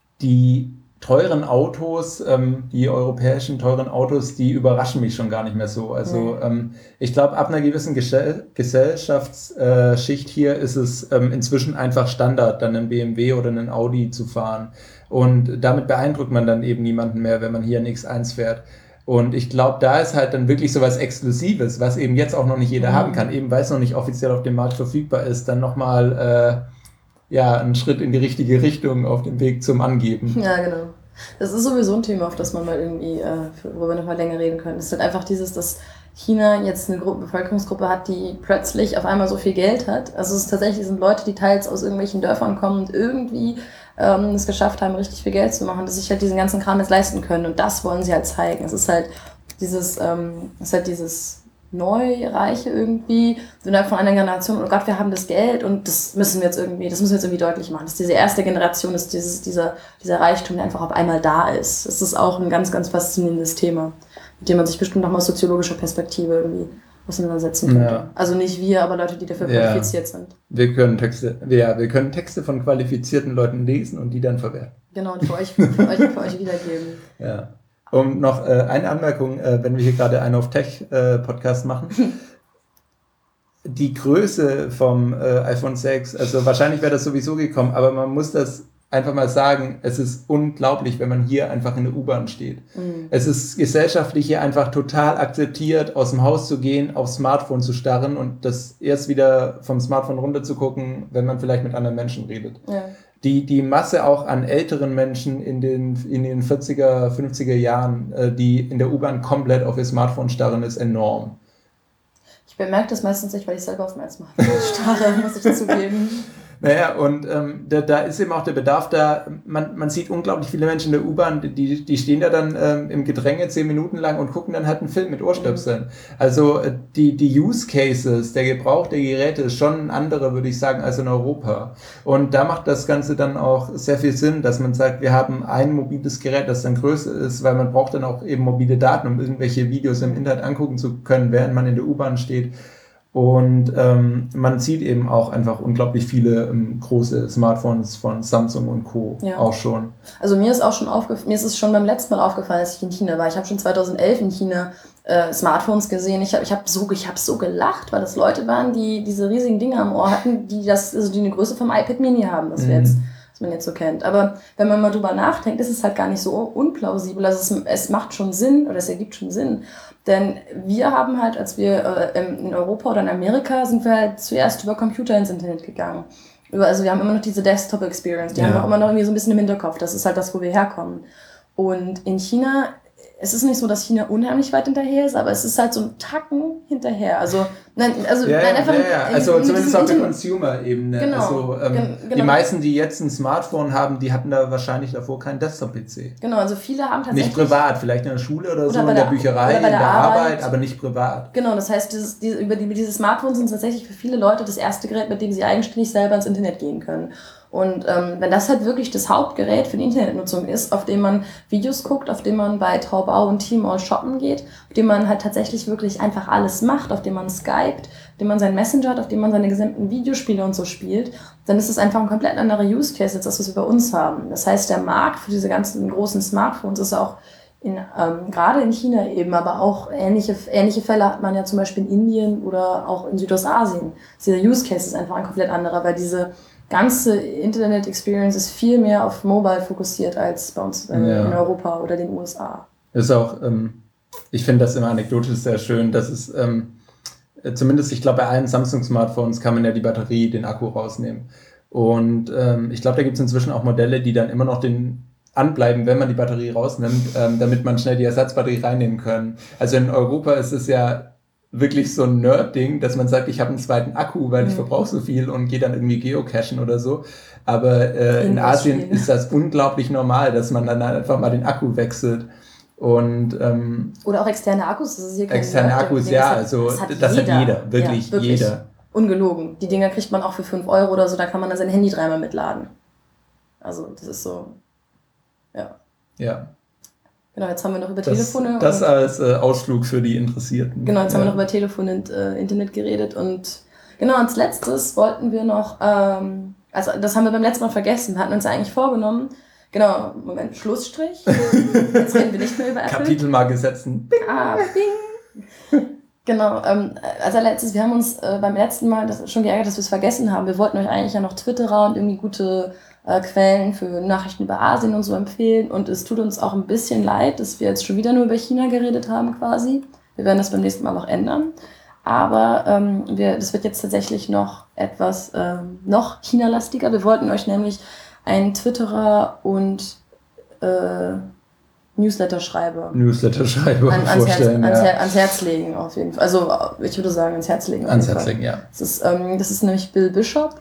die teuren Autos, ähm, die europäischen teuren Autos, die überraschen mich schon gar nicht mehr so. Also mhm. ähm, ich glaube, ab einer gewissen Gesell- Gesellschaftsschicht hier ist es ähm, inzwischen einfach Standard, dann einen B M W oder einen Audi zu fahren. Und damit beeindruckt man dann eben niemanden mehr, wenn man hier ein X eins fährt. Und ich glaube, da ist halt dann wirklich so was Exklusives, was eben jetzt auch noch nicht jeder mhm. haben kann, eben weil es noch nicht offiziell auf dem Markt verfügbar ist, dann nochmal äh, ja, einen Schritt in die richtige Richtung auf dem Weg zum Angeben. Ja, genau. Das ist sowieso ein Thema, auf das man mal irgendwie, äh, worüber wir noch mal länger reden können. Es ist halt einfach dieses, dass China jetzt eine Gruppe, Bevölkerungsgruppe hat, die plötzlich auf einmal so viel Geld hat. Also es ist tatsächlich sind Leute, die teils aus irgendwelchen Dörfern kommen und irgendwie ähm, es geschafft haben, richtig viel Geld zu machen, dass sich halt diesen ganzen Kram jetzt leisten können. Und das wollen sie halt zeigen. Es ist halt dieses, ähm, es ist halt dieses Neureiche irgendwie, so innerhalb von einer Generation, oh Gott, wir haben das Geld und das müssen wir jetzt irgendwie, das müssen wir jetzt irgendwie deutlich machen. Dass diese erste Generation ist dieses, dieser, dieser Reichtum, der einfach auf einmal da ist. Das ist auch ein ganz, ganz faszinierendes Thema, mit dem man sich bestimmt nochmal aus soziologischer Perspektive irgendwie auseinandersetzen könnte. Ja. Also nicht wir, aber Leute, die dafür ja. qualifiziert sind. Wir können Texte, ja, wir können Texte von qualifizierten Leuten lesen und die dann verwerten. Genau, und für euch, für euch, für euch wiedergeben. Ja. Um noch äh, eine Anmerkung, äh, wenn wir hier gerade einen auf Tech-Podcast äh, machen. Die Größe vom äh, iPhone sechs, also wahrscheinlich wäre das sowieso gekommen, aber man muss das einfach mal sagen, es ist unglaublich, wenn man hier einfach in der U-Bahn steht. Mhm. Es ist gesellschaftlich hier einfach total akzeptiert, aus dem Haus zu gehen, aufs Smartphone zu starren und das erst wieder vom Smartphone runter zu gucken, wenn man vielleicht mit anderen Menschen redet. Ja. Die, die Masse auch an älteren Menschen in den, in den vierziger, fünfziger Jahren, äh, die in der U-Bahn komplett auf ihr Smartphone starren, ist enorm. Ich bemerke das meistens nicht, weil ich selber auf mein Smartphone starre, muss ich zugeben. Naja, und ähm, da, da ist eben auch der Bedarf da, man, man sieht unglaublich viele Menschen in der U-Bahn, die, die stehen da dann ähm, im Gedränge zehn Minuten lang und gucken dann halt einen Film mit Ohrstöpseln. Mhm. Also äh, die, die Use Cases, der Gebrauch der Geräte ist schon ein anderer, würde ich sagen, als in Europa. Und da macht das Ganze dann auch sehr viel Sinn, dass man sagt, wir haben ein mobiles Gerät, das dann größer ist, weil man braucht dann auch eben mobile Daten, um irgendwelche Videos im Internet angucken zu können, während man in der U-Bahn steht. Und ähm, man sieht eben auch einfach unglaublich viele ähm, große Smartphones von Samsung und Co. Ja. auch schon. Also mir ist auch schon aufgefallen, mir ist es schon beim letzten Mal aufgefallen, als ich in China war. Ich habe schon zweitausendelf in China äh, Smartphones gesehen. Ich habe ich hab so, ich hab so gelacht, weil das Leute waren, die diese riesigen Dinger am Ohr hatten, die das, also die eine Größe vom iPad Mini haben, das wir mhm. jetzt, was man jetzt so kennt. Aber wenn man mal drüber nachdenkt, ist es halt gar nicht so unplausibel. Also es, es macht schon Sinn oder es ergibt schon Sinn. Denn wir haben halt, als wir äh, in Europa oder in Amerika, sind wir halt zuerst über Computer ins Internet gegangen. Also wir haben immer noch diese Desktop-Experience, die ja. haben wir auch immer noch irgendwie so ein bisschen im Hinterkopf. Das ist halt das, wo wir herkommen. Und in China, es ist nicht so, dass China unheimlich weit hinterher ist, aber es ist halt so ein Tacken hinterher. Also, nein, also, ja, nein, einfach ja, ja. In, also in zumindest auf der Consumer-Ebene. Genau. Also, ähm, genau. Die meisten, die jetzt ein Smartphone haben, die hatten da wahrscheinlich davor keinen Desktop-P C. Genau, also viele haben tatsächlich... Nicht privat, vielleicht in der Schule oder, oder so, in der, der Bücherei, in der, der Arbeit, Arbeit, aber nicht privat. Genau, das heißt, dieses, diese, über die, diese Smartphones sind tatsächlich für viele Leute das erste Gerät, mit dem sie eigenständig selber ins Internet gehen können. Und ähm, wenn das halt wirklich das Hauptgerät für die Internetnutzung ist, auf dem man Videos guckt, auf dem man bei Taobao und Tmall shoppen geht, auf dem man halt tatsächlich wirklich einfach alles macht, auf dem man skypt, auf dem man seinen Messenger hat, auf dem man seine gesamten Videospiele und so spielt, dann ist es einfach ein komplett anderer Use Case als das, was wir bei uns haben. Das heißt, der Markt für diese ganzen großen Smartphones ist auch in, ähm, gerade in China eben, aber auch ähnliche, ähnliche Fälle hat man ja zum Beispiel in Indien oder auch in Südostasien. Dieser Use Case ist einfach ein komplett anderer, weil diese ganze Internet-Experience ist viel mehr auf Mobile fokussiert als bei uns äh, ja. in Europa oder den U S A. Das ist auch, ähm, ich finde das immer anekdotisch sehr schön, dass es ähm, zumindest, ich glaube, bei allen Samsung-Smartphones kann man ja die Batterie, den Akku rausnehmen. Und ähm, ich glaube, da gibt es inzwischen auch Modelle, die dann immer noch den anbleiben, wenn man die Batterie rausnimmt, ähm, damit man schnell die Ersatzbatterie reinnehmen kann. Also in Europa ist es ja wirklich so ein Nerd-Ding, dass man sagt, ich habe einen zweiten Akku, weil mhm. ich verbrauche so viel und gehe dann irgendwie geocachen oder so. Aber äh, in Asien Spiel. ist das unglaublich normal, dass man dann einfach mal den Akku wechselt. Und, ähm, oder auch externe Akkus. Das ist hier kein externe Nerd, Akkus, ja, hat, also das, hat, das jeder. hat jeder, wirklich, ja, wirklich jeder. Ungelogen. Die Dinger kriegt man auch für fünf Euro oder so, da kann man dann sein Handy dreimal mitladen. Also das ist so, ja. Ja. Genau, jetzt haben wir noch über das, Telefone. Das als äh, Ausflug für die Interessierten. Genau, jetzt ja. haben wir noch über Telefon und äh, Internet geredet. Und genau, als letztes wollten wir noch, ähm, also das haben wir beim letzten Mal vergessen, wir hatten uns eigentlich vorgenommen, genau, Moment, Schlussstrich. Jetzt reden wir nicht mehr über Apple. Kapitelmarke setzen. Bing. Ah, bing. Genau, ähm, als letztes, wir haben uns äh, beim letzten Mal das schon geärgert, dass wir es vergessen haben. Wir wollten euch eigentlich ja noch Twitterer und irgendwie gute äh, Quellen für Nachrichten über Asien und so empfehlen. Und es tut uns auch ein bisschen leid, dass wir jetzt schon wieder nur über China geredet haben quasi. Wir werden das beim nächsten Mal noch ändern. Aber ähm, wir, das wird jetzt tatsächlich noch etwas ähm, noch China-lastiger. Wir wollten euch nämlich einen Twitterer und äh, Newsletter-Schreiber. Newsletter-Schreiber an, ans, vorstellen, Herz, ja. ans, ans Herz legen, auf jeden Fall. Also, ich würde sagen, ans Herz legen. Ans Herz legen, ja. Das ist, ähm, das ist nämlich Bill Bishop.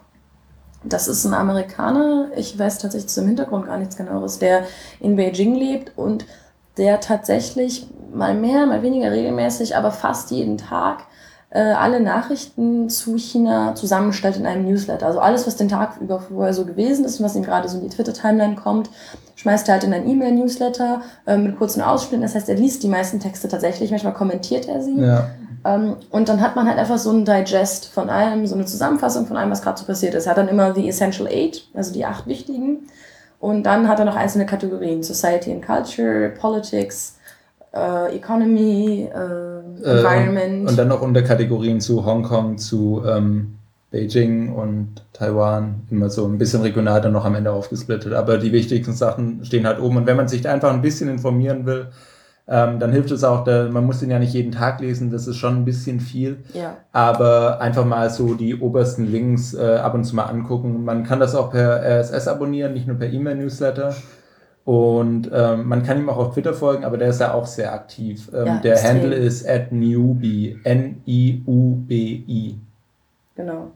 Das ist ein Amerikaner. Ich weiß tatsächlich zu dem Hintergrund gar nichts genaueres, der in Beijing lebt und der tatsächlich mal mehr, mal weniger regelmäßig, aber fast jeden Tag äh, alle Nachrichten zu China zusammenstellt in einem Newsletter. Also alles, was den Tag über vorher so gewesen ist und was ihm gerade so in die Twitter-Timeline kommt, schmeißt er halt in einen E-Mail-Newsletter äh, mit kurzen Ausschnitten. Das heißt, er liest die meisten Texte tatsächlich, manchmal kommentiert er sie. Ja. Ähm, und dann hat man halt einfach so ein Digest von allem, so eine Zusammenfassung von allem, was gerade so passiert ist. Er hat dann immer die Essential Eight, also die acht wichtigen. Und dann hat er noch einzelne Kategorien. Society and Culture, Politics, äh, Economy, äh, Environment. Äh, und dann noch Unterkategorien zu Hongkong, zu ähm, Beijing und Taiwan. Immer so ein bisschen regional dann noch am Ende aufgesplittet. Aber die wichtigsten Sachen stehen halt oben. Und wenn man sich da einfach ein bisschen informieren will, ähm, dann hilft es auch, da, man muss den ja nicht jeden Tag lesen, das ist schon ein bisschen viel. Ja. Aber einfach mal so die obersten Links äh, ab und zu mal angucken. Man kann das auch per R S S abonnieren, nicht nur per E-Mail-Newsletter. Und ähm, man kann ihm auch auf Twitter folgen, aber der ist ja auch sehr aktiv. Ähm, ja, der extrem. Handle ist at newbie, N I U B I. Genau.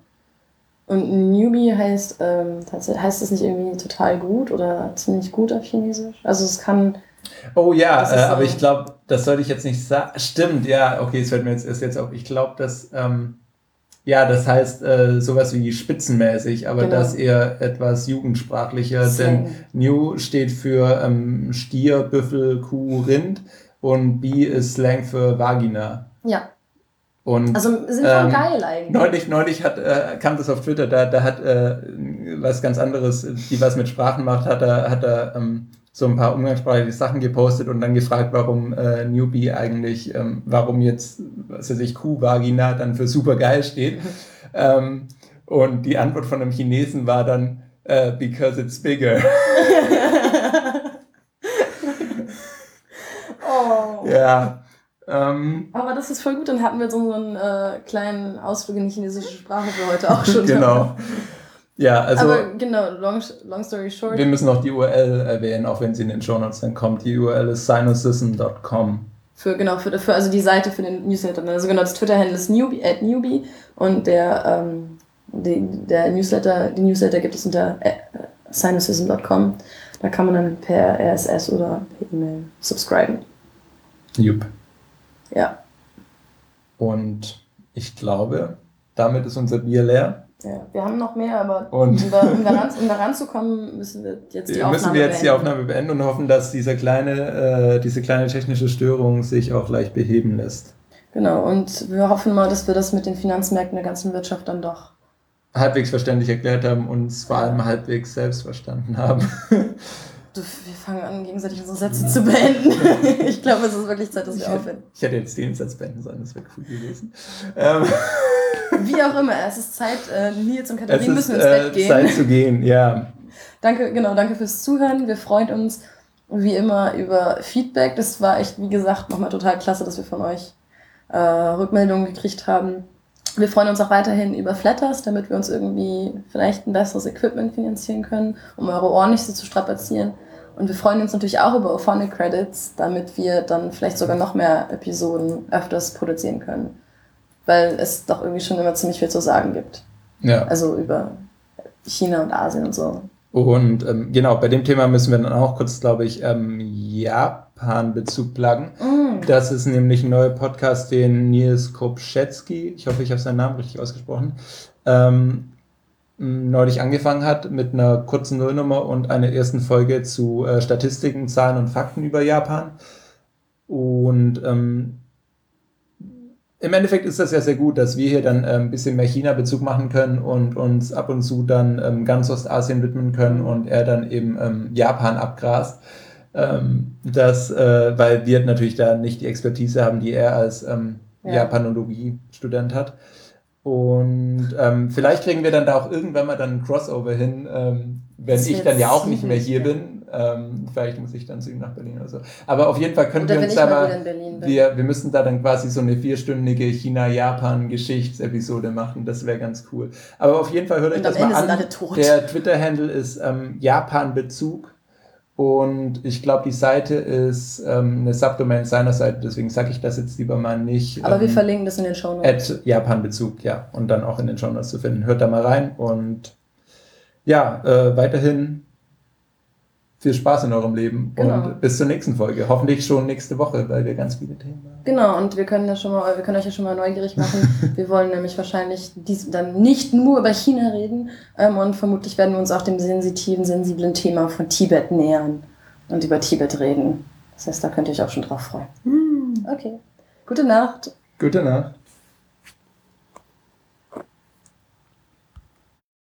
Und Newbie heißt, ähm, heißt das nicht irgendwie total gut oder ziemlich gut auf Chinesisch? Also es kann... Oh ja, äh, aber ich glaube, das sollte ich jetzt nicht sagen. Stimmt, ja, okay, es fällt mir jetzt erst jetzt auf. Ich glaube, dass, ähm, ja, das heißt äh, sowas wie spitzenmäßig, aber genau. Das eher etwas jugendsprachlicher, Slang. Denn New steht für ähm, Stier, Büffel, Kuh, Rind und B ist Slang für Vagina. Ja. Und, also sind voll ähm, geil eigentlich. Neulich, neulich hat, äh, kam das auf Twitter, da, da hat äh, was ganz anderes, die was mit Sprachen macht, hat er, hat er ähm, so ein paar umgangssprachliche Sachen gepostet und dann gefragt, warum äh, Newbie eigentlich, ähm, warum jetzt, was weiß ich, Kuh-Vagina dann für super geil steht. ähm, und die Antwort von einem Chinesen war dann, uh, because it's bigger. Oh. Ja. Ähm, Aber das ist voll gut, dann hatten wir so einen äh, kleinen Ausflug in die chinesische Sprache für heute auch schon. Genau. Ja, also. Aber genau, long, long story short. Wir müssen noch die U R L erwähnen, auch wenn sie in den Shownotes dann kommt. Die U R L ist sinusism dot com. Für, genau, für, für also die Seite für den Newsletter. Also genau, das Twitter-Handle ist newbie, at newbie und der, ähm, die, der Newsletter, die Newsletter gibt es unter äh, sinusism dot com. Da kann man dann per R S S oder per E-Mail subscriben. Jupp. Ja. Und ich glaube, damit ist unser Bier leer. Ja, wir haben noch mehr, aber und um, da, um, da ran, um da ranzukommen, müssen wir jetzt die Aufnahme müssen wir jetzt beenden. die Aufnahme beenden und hoffen, dass diese kleine, äh, diese kleine technische Störung sich auch leicht beheben lässt. Genau, und wir hoffen mal, dass wir das mit den Finanzmärkten der ganzen Wirtschaft dann doch halbwegs verständlich erklärt haben und es vor allem halbwegs selbst verstanden haben. Wir fangen an, gegenseitig unsere Sätze zu beenden. Ich glaube, es ist wirklich Zeit, dass wir ich aufhören. Ich hätte jetzt den Satz beenden sollen, das wäre cool gewesen. Ähm. Wie auch immer, es ist Zeit, äh, Nils und Katharina müssen ins äh, Bett gehen. Zeit zu gehen, ja. Danke, genau, danke fürs Zuhören. Wir freuen uns wie immer über Feedback. Das war echt, wie gesagt, nochmal total klasse, dass wir von euch äh, Rückmeldungen gekriegt haben. Wir freuen uns auch weiterhin über Flatters, damit wir uns irgendwie vielleicht ein besseres Equipment finanzieren können, um eure Ohren nicht so zu strapazieren. Und wir freuen uns natürlich auch über Auphonic Credits, damit wir dann vielleicht sogar noch mehr Episoden öfters produzieren können. Weil es doch irgendwie schon immer ziemlich viel zu sagen gibt. Ja. Also über China und Asien und so. Und ähm, genau, bei dem Thema müssen wir dann auch kurz, glaube ich, ähm, Japan-Bezug pluggen. Mm. Das ist nämlich ein neuer Podcast, den Nils Kopschetsky, ich hoffe, ich habe seinen Namen richtig ausgesprochen, ähm, neulich angefangen hat mit einer kurzen Nullnummer und einer ersten Folge zu äh, Statistiken, Zahlen und Fakten über Japan. Und ähm, im Endeffekt ist das ja sehr gut, dass wir hier dann äh, ein bisschen mehr China-Bezug machen können und uns ab und zu dann ähm, ganz Ostasien widmen können und er dann eben ähm, Japan abgrast. Ähm, das, äh, weil wir natürlich da nicht die Expertise haben, die er als ähm, ja. Japanologie-Student hat. Und ähm, vielleicht kriegen wir dann da auch irgendwann mal dann ein Crossover hin, ähm, wenn ich dann ja auch nicht mehr hier bin. Ähm, vielleicht muss ich dann zu ihm nach Berlin oder so. Aber auf jeden Fall können oder wir uns da mal, mal wir, wir müssen da dann quasi so eine vierstündige China-Japan-Geschichtsepisode machen. Das wäre ganz cool. Aber auf jeden Fall hört euch das mal an. Der Twitter-Handle ist ähm, Japan-Bezug. Und ich glaube, die Seite ist ähm, eine Subdomain seiner Seite, deswegen sage ich das jetzt lieber mal nicht. Aber ähm, wir verlinken das in den Shownotes. At Japan-Bezug, ja. Und dann auch in den Shownotes zu finden. Hört da mal rein und ja, äh, weiterhin viel Spaß in eurem Leben genau. Und bis zur nächsten Folge. Hoffentlich schon nächste Woche, weil wir ganz viele Themen haben. Genau, und wir können, ja schon mal, wir können euch ja schon mal neugierig machen. Wir wollen nämlich wahrscheinlich dies, dann nicht nur über China reden ähm, und vermutlich werden wir uns auch dem sensitiven, sensiblen Thema von Tibet nähern und über Tibet reden. Das heißt, da könnt ihr euch auch schon drauf freuen. Hm. Okay, gute Nacht. Gute Nacht.